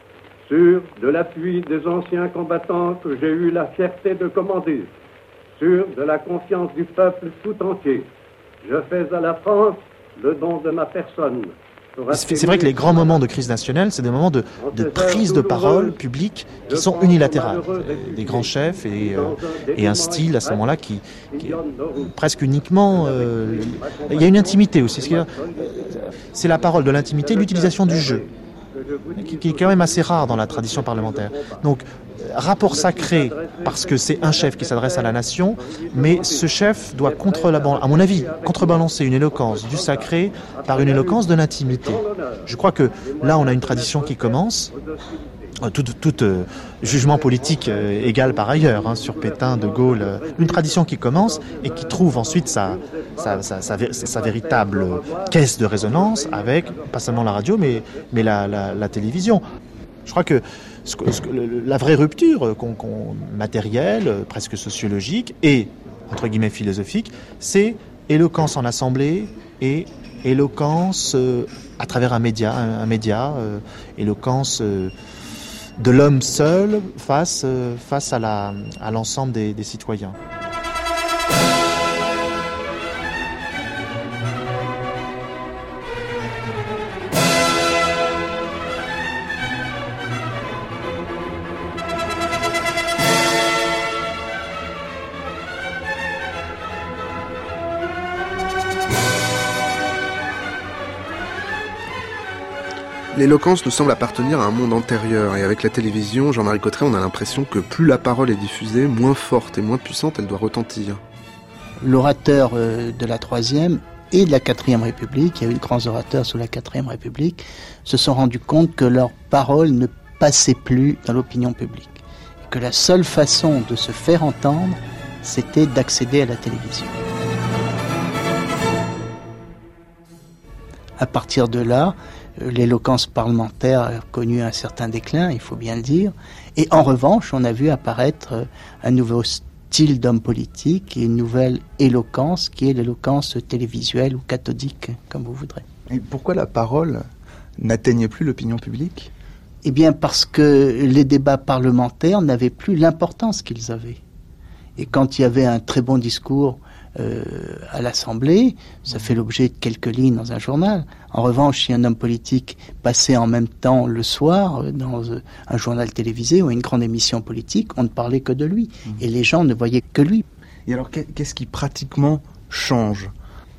Sûr de l'appui des anciens combattants que j'ai eu la fierté de commander. Sûr de la confiance du peuple tout entier. Je fais à la France le don de ma personne. C'est vrai que les grands moments de crise nationale, c'est des moments de, de prise de parole publique qui sont unilatérales. Des grands chefs et, euh, et un style à ce moment-là qui, qui est presque uniquement... Euh, il y a une intimité aussi. C'est la parole de l'intimité, l'utilisation du jeu, qui, qui est quand même assez rare dans la tradition parlementaire. Donc, rapport sacré, parce que c'est un chef qui s'adresse à la nation, mais ce chef doit, contrebalancer, à mon avis, contrebalancer une éloquence du sacré par une éloquence de l'intimité. Je crois que là, on a une tradition qui commence, tout, tout euh, jugement politique euh, égal par ailleurs, hein, sur Pétain, de Gaulle, euh, une tradition qui commence et qui trouve ensuite sa, sa, sa, sa, sa véritable caisse de résonance avec, pas seulement la radio, mais, mais la, la, la télévision. Je crois que Ce que, ce que, la vraie rupture qu'on, qu'on, matérielle, presque sociologique et, entre guillemets, philosophique, c'est éloquence en assemblée et éloquence euh, à travers un média, un, un média euh, éloquence euh, de l'homme seul face, euh, face à, la, à l'ensemble des, des citoyens. L'éloquence nous semble appartenir à un monde antérieur, et avec la télévision, Jean-Marie Cotteray, on a l'impression que plus la parole est diffusée, moins forte et moins puissante elle doit retentir. L'orateur de la Troisième et de la Quatrième République, il y a eu de grands orateurs sous la Quatrième République, se sont rendus compte que leur parole ne passait plus dans l'opinion publique. Et que la seule façon de se faire entendre, c'était d'accéder à la télévision. À partir de là, l'éloquence parlementaire a connu un certain déclin, il faut bien le dire. Et en revanche, on a vu apparaître un nouveau style d'homme politique et une nouvelle éloquence qui est l'éloquence télévisuelle ou cathodique, comme vous voudrez. Et pourquoi la parole n'atteignait plus l'opinion publique ? Eh bien parce que les débats parlementaires n'avaient plus l'importance qu'ils avaient. Et quand il y avait un très bon discours euh, à l'Assemblée, ça fait l'objet de quelques lignes dans un journal. En revanche, si un homme politique passait en même temps le soir dans un journal télévisé ou une grande émission politique, on ne parlait que de lui. Mmh. Et les gens ne voyaient que lui. Et alors, qu'est-ce qui pratiquement change ?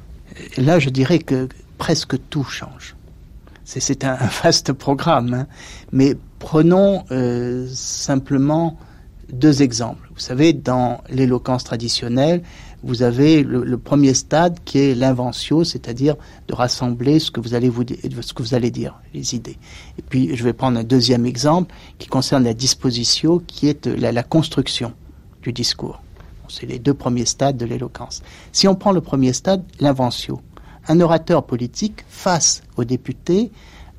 Là, je dirais que presque tout change. C'est, c'est un, un vaste programme. Hein. Mais prenons euh, simplement deux exemples. Vous savez, dans l'éloquence traditionnelle, vous avez le, le premier stade qui est l'inventio, c'est-à-dire de rassembler ce que vous allez vous ce que vous allez dire, les idées. Et puis, je vais prendre un deuxième exemple qui concerne la dispositio, qui est la, la construction du discours. Bon, c'est les deux premiers stades de l'éloquence. Si on prend le premier stade, l'inventio, un orateur politique, face aux députés,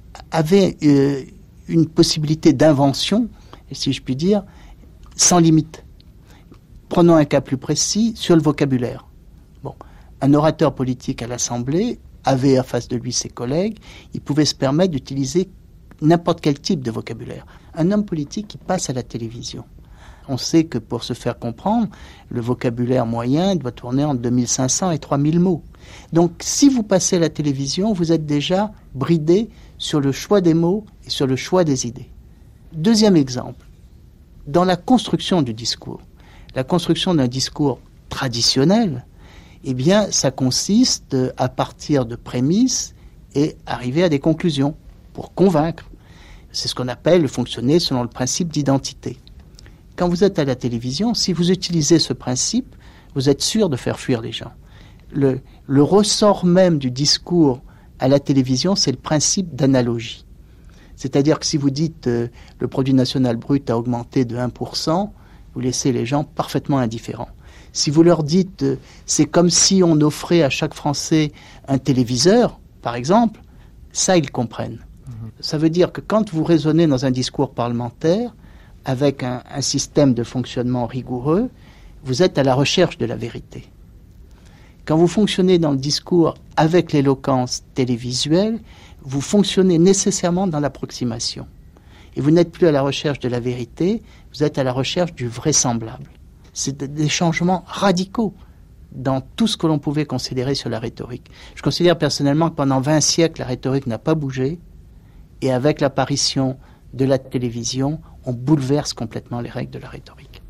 avait euh, une possibilité d'invention, si je puis dire, sans limite. Prenons un cas plus précis sur le vocabulaire. Bon, un orateur politique à l'Assemblée avait en face de lui ses collègues, il pouvait se permettre d'utiliser n'importe quel type de vocabulaire. Un homme politique qui passe à la télévision, on sait que pour se faire comprendre, le vocabulaire moyen doit tourner entre deux mille cinq cents et trois mille mots. Donc, si vous passez à la télévision, vous êtes déjà bridé sur le choix des mots et sur le choix des idées. Deuxième exemple, dans la construction du discours. La construction d'un discours traditionnel, eh bien, ça consiste à partir de prémices et arriver à des conclusions pour convaincre. C'est ce qu'on appelle fonctionner selon le principe d'identité. Quand vous êtes à la télévision, si vous utilisez ce principe, vous êtes sûr de faire fuir les gens. Le, le ressort même du discours à la télévision, c'est le principe d'analogie. C'est-à-dire que si vous dites euh, le produit national brut a augmenté de un pour cent, vous laissez les gens parfaitement indifférents. Si vous leur dites euh, c'est comme si on offrait à chaque Français un téléviseur, par exemple, ça ils comprennent. Mmh. Ça veut dire que quand vous raisonnez dans un discours parlementaire, avec un, un système de fonctionnement rigoureux, vous êtes à la recherche de la vérité. Quand vous fonctionnez dans le discours avec l'éloquence télévisuelle, vous fonctionnez nécessairement dans l'approximation. Et vous n'êtes plus à la recherche de la vérité, vous êtes à la recherche du vraisemblable. C'est des changements radicaux dans tout ce que l'on pouvait considérer sur la rhétorique. Je considère personnellement que pendant vingt siècles, la rhétorique n'a pas bougé, et avec l'apparition de la télévision, on bouleverse complètement les règles de la rhétorique.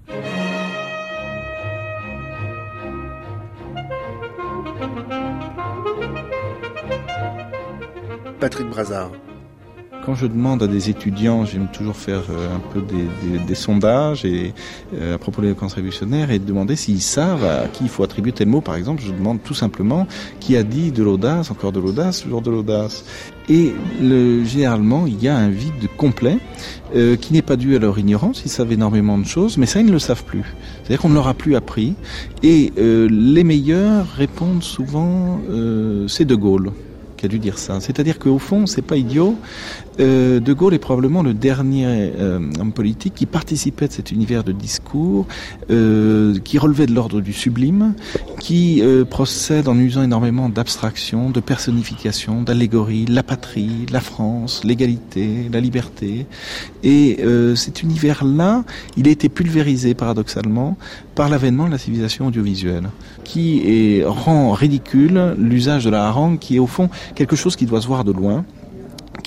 Patrick Brazard. Quand je demande à des étudiants, j'aime toujours faire euh, un peu des, des, des sondages et, euh, à propos de l'éloquence révolutionnaire et demander s'ils savent à qui il faut attribuer tel mot. Par exemple, je demande tout simplement qui a dit de l'audace, encore de l'audace, toujours de l'audace. Et le, généralement, il y a un vide complet euh, qui n'est pas dû à leur ignorance. Ils savent énormément de choses, mais ça, ils ne le savent plus. C'est-à-dire qu'on ne leur a plus appris. Et euh, les meilleurs répondent souvent euh, c'est De Gaulle qui a dû dire ça. C'est-à-dire qu'au fond, c'est pas idiot. Euh, de Gaulle est probablement le dernier euh, homme politique qui participait de cet univers de discours, euh, qui relevait de l'ordre du sublime, qui euh, procède en usant énormément d'abstraction, de personnification, d'allégorie, la patrie, la France, l'égalité, la liberté. Et euh, cet univers-là, il a été pulvérisé paradoxalement par l'avènement de la civilisation audiovisuelle, qui est, rend ridicule l'usage de la harangue, qui est au fond quelque chose qui doit se voir de loin,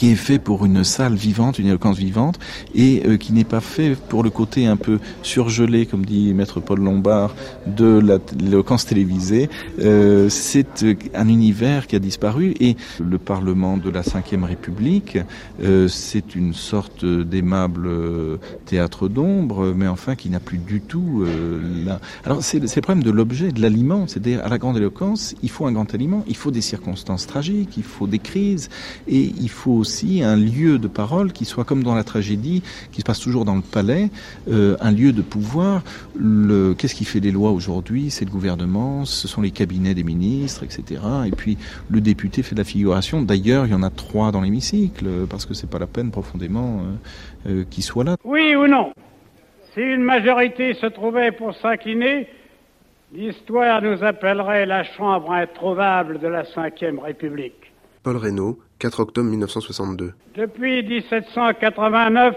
qui est fait pour une salle vivante, une éloquence vivante, et euh, qui n'est pas fait pour le côté un peu surgelé, comme dit Maître Paul Lombard, de la, l'éloquence télévisée. Euh, c'est un univers qui a disparu, et le Parlement de la Cinquième République, euh, c'est une sorte d'aimable théâtre d'ombre, mais enfin qui n'a plus du tout euh, la... Alors c'est, c'est le problème de l'objet, de l'aliment, c'est-à-dire à la grande éloquence, il faut un grand aliment, il faut des circonstances tragiques, il faut des crises, et il faut aussi un lieu de parole qui soit comme dans la tragédie, qui se passe toujours dans le palais, euh, un lieu de pouvoir. Le, qu'est-ce qui fait les lois aujourd'hui? C'est le gouvernement, ce sont les cabinets des ministres, et cetera. Et puis le député fait de la figuration. D'ailleurs, il y en a trois dans l'hémicycle, parce que c'est pas la peine profondément euh, euh, qu'il soit là. Oui ou non? Si une majorité se trouvait pour s'incliner, l'histoire nous appellerait la chambre introuvable de la Cinquième République. Paul Reynaud, quatre octobre mille neuf cent soixante-deux. Depuis dix-sept cent quatre-vingt-neuf,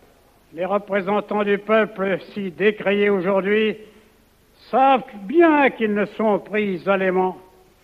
les représentants du peuple, si décriés aujourd'hui, savent bien qu'ils ne sont pris isolément,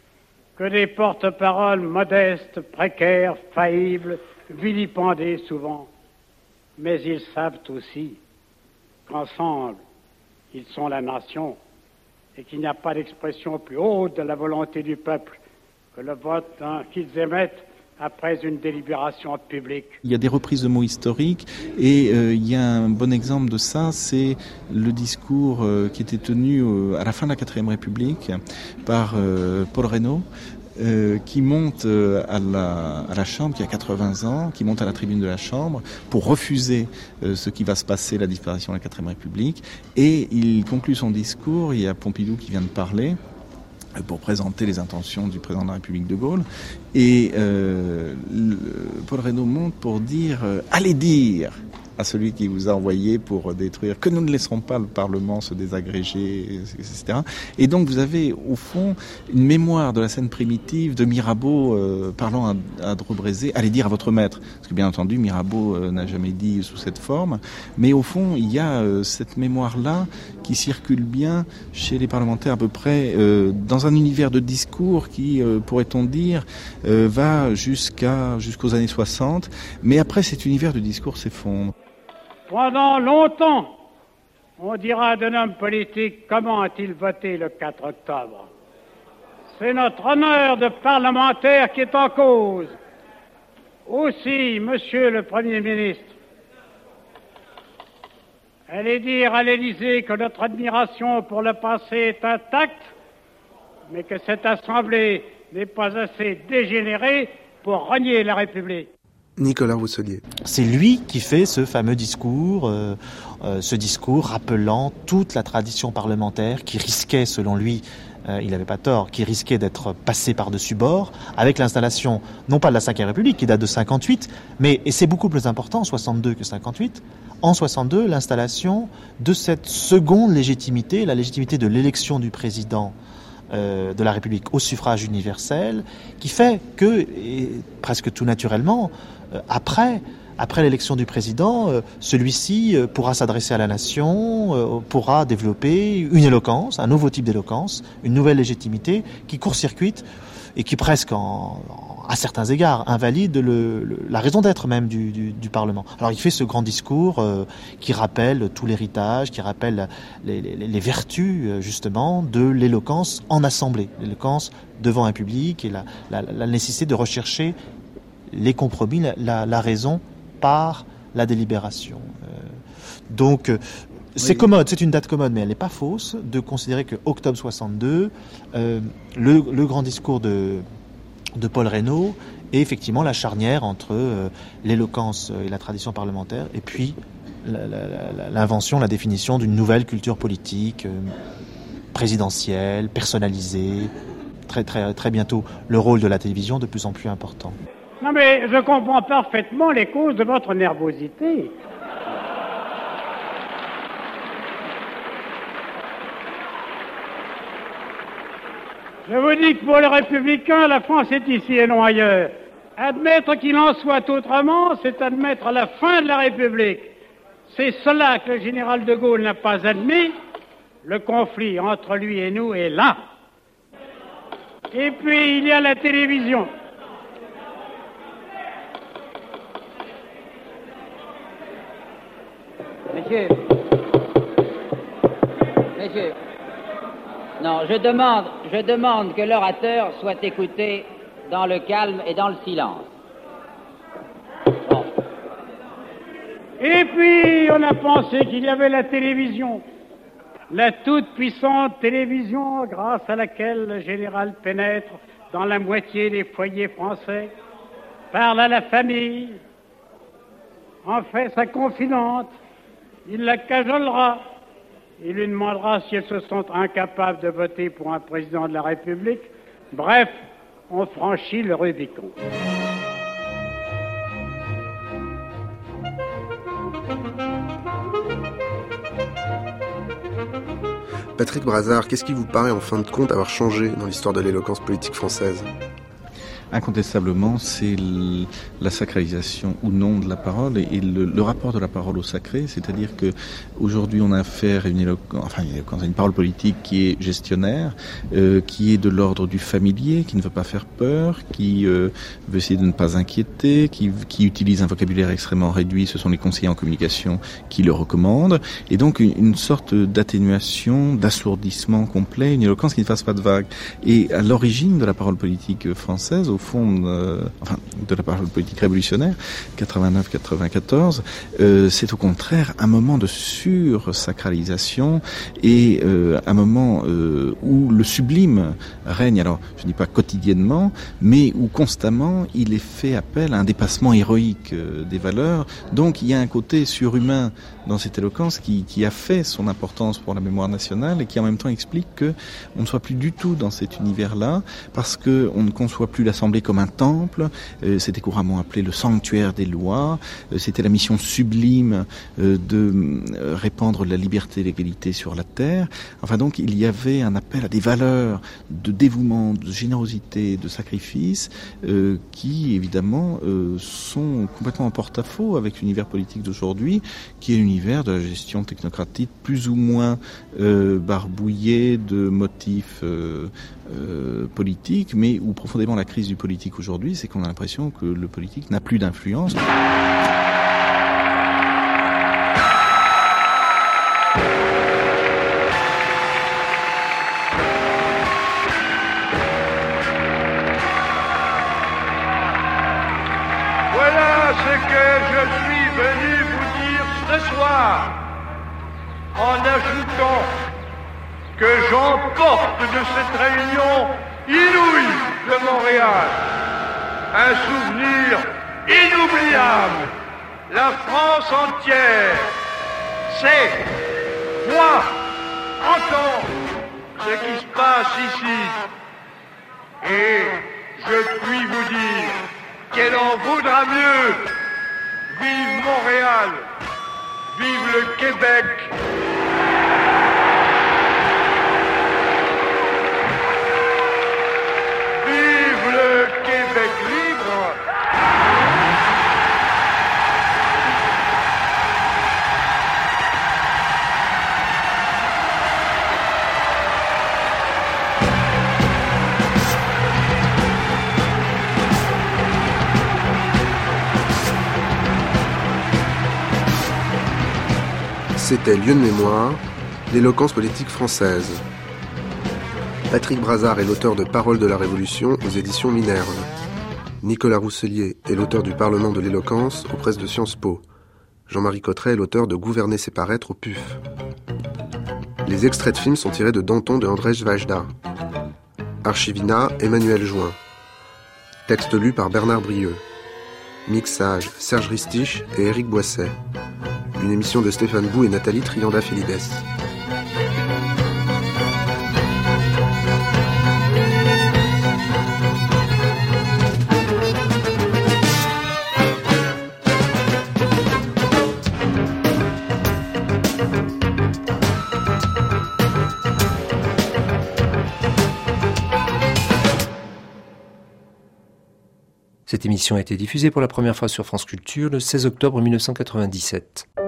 que des porte-paroles modestes, précaires, faillibles, vilipendés souvent. Mais ils savent aussi qu'ensemble, ils sont la nation et qu'il n'y a pas d'expression plus haute de la volonté du peuple que le vote hein, qu'ils émettent après une délibération publique. Il y a des reprises de mots historiques et euh, il y a un bon exemple de ça, c'est le discours euh, qui était tenu euh, à la fin de la quatrième République par euh, Paul Reynaud, Euh, qui monte euh, à, la, à la Chambre, qui a quatre-vingts ans, qui monte à la tribune de la Chambre pour refuser euh, ce qui va se passer, la disparition de la quatrième République. Et il conclut son discours, il y a Pompidou qui vient de parler, euh, pour présenter les intentions du président de la République de Gaulle. Et euh, le, Paul Reynaud monte pour dire euh, « Allez dire !» à celui qui vous a envoyé pour détruire, que nous ne laisserons pas le Parlement se désagréger, et cetera. Et donc vous avez au fond une mémoire de la scène primitive de Mirabeau euh, parlant à, à Drobrezé, allez dire à votre maître, parce que bien entendu Mirabeau euh, n'a jamais dit sous cette forme, mais au fond il y a euh, cette mémoire-là qui circule bien chez les parlementaires à peu près euh, dans un univers de discours qui, euh, pourrait-on dire, euh, va jusqu'à jusqu'aux années soixante, mais après cet univers de discours s'effondre. Pendant longtemps, on dira d'un homme politique comment a-t-il voté le quatre octobre. C'est notre honneur de parlementaire qui est en cause. Aussi, Monsieur le Premier ministre, allez dire à l'Élysée que notre admiration pour le passé est intacte, mais que cette Assemblée n'est pas assez dégénérée pour renier la République. Nicolas Rousselier. C'est lui qui fait ce fameux discours, euh, euh, ce discours rappelant toute la tradition parlementaire qui risquait, selon lui, euh, il n'avait pas tort, qui risquait d'être passé par-dessus bord, avec l'installation, non pas de la Cinquième République, qui date de cinquante-huit, mais, et c'est beaucoup plus important en soixante-deux que cinquante-huit, en soixante-deux, l'installation de cette seconde légitimité, la légitimité de l'élection du président euh, de la République au suffrage universel, qui fait que, et presque tout naturellement, euh, après, après l'élection du président, euh, celui-ci euh, pourra s'adresser à la nation, euh, pourra développer une éloquence, un nouveau type d'éloquence, une nouvelle légitimité qui court-circuite et qui presque, en, en, à certains égards, invalide le, le, la raison d'être même du, du, du Parlement. Alors il fait ce grand discours euh, qui rappelle tout l'héritage, qui rappelle les, les, les vertus justement de l'éloquence en assemblée, l'éloquence devant un public et la, la, la nécessité de rechercher les compromis, la, la, la raison par la délibération. Euh, donc euh, c'est oui. commode, c'est une date commode, mais elle n'est pas fausse de considérer que octobre soixante-deux, euh, le, le grand discours de, de Paul Reynaud est effectivement la charnière entre euh, l'éloquence et la tradition parlementaire, et puis la, la, la, l'invention, la définition d'une nouvelle culture politique euh, présidentielle, personnalisée, très, très, très bientôt le rôle de la télévision de plus en plus important. Non mais je comprends parfaitement les causes de votre nervosité. Je vous dis que pour les Républicains, la France est ici et non ailleurs. Admettre qu'il en soit autrement, c'est admettre la fin de la République. C'est cela que le général de Gaulle n'a pas admis. Le conflit entre lui et nous est là. Et puis, il y a la télévision. Messieurs, messieurs, non, je demande, je demande que l'orateur soit écouté dans le calme et dans le silence. Bon. Et puis, on a pensé qu'il y avait la télévision, la toute-puissante télévision grâce à laquelle le général pénètre dans la moitié des foyers français, parle à la famille, en fait sa confidente, il la cajolera, il lui demandera si elles se sont incapables de voter pour un président de la République. Bref, on franchit le Rubicon. Patrick Brassard, qu'est-ce qui vous paraît en fin de compte avoir changé dans l'histoire de l'éloquence politique française ? Incontestablement, c'est l- la sacralisation ou non de la parole et, et le, le rapport de la parole au sacré, c'est-à-dire que aujourd'hui on a affaire à une éloquence, enfin une, une parole politique qui est gestionnaire, euh, qui est de l'ordre du familier, qui ne veut pas faire peur, qui euh, veut essayer de ne pas inquiéter, qui, qui utilise un vocabulaire extrêmement réduit. Ce sont les conseillers en communication qui le recommandent, et donc une, une sorte d'atténuation, d'assourdissement complet, une éloquence qui ne fasse pas de vagues. Et à l'origine de la parole politique française, au fond, euh, enfin, de la parole politique révolutionnaire, quatre-vingt-neuf quatre-vingt-quatorze, euh, c'est au contraire un moment de sur-sacralisation et euh, un moment euh, où le sublime règne, alors je ne dis pas quotidiennement, mais où constamment il est fait appel à un dépassement héroïque euh, des valeurs. Donc il y a un côté surhumain dans cette éloquence qui, qui a fait son importance pour la mémoire nationale et qui en même temps explique que on ne soit plus du tout dans cet univers-là, parce que on ne conçoit plus l'Assemblée comme un temple, euh, c'était couramment appelé le sanctuaire des lois, euh, c'était la mission sublime euh, de euh, répandre la liberté et l'égalité sur la terre. Enfin donc il y avait un appel à des valeurs de dévouement, de générosité, de sacrifice euh, qui évidemment euh, sont complètement en porte-à-faux avec l'univers politique d'aujourd'hui, qui est l'univers de la gestion technocratique plus ou moins euh, barbouillé de motifs euh, euh, politiques, mais où profondément la crise du politique aujourd'hui, c'est qu'on a l'impression que le politique n'a plus d'influence. Voilà ce que je suis venu vous dire ce soir, en ajoutant que j'emporte de cette réunion inouïe de Montréal un souvenir inoubliable. La France entière sait, voit, entend ce qui se passe ici. Et je puis vous dire qu'elle en vaudra mieux. Vive Montréal, vive le Québec. Vive le Québec libre. C'était Lieu de mémoire, l'éloquence politique française. Patrick Brassard est l'auteur de Paroles de la Révolution aux éditions Minerve. Nicolas Rousselier est l'auteur du Parlement de l'éloquence aux presses de Sciences Po. Jean-Marie Cotteret est l'auteur de Gouverner c'est paraître au P U F. Les extraits de films sont tirés de Danton de Andrzej Wajda. Archivina, Emmanuel Join. Texte lu par Bernard Brieux. Mixage, Serge Ristich et Éric Boisset. Une émission de Stéphane Bou et Nathalie Trianda-Felides. Cette émission a été diffusée pour la première fois sur France Culture le seize octobre mille neuf cent quatre-vingt-dix-sept.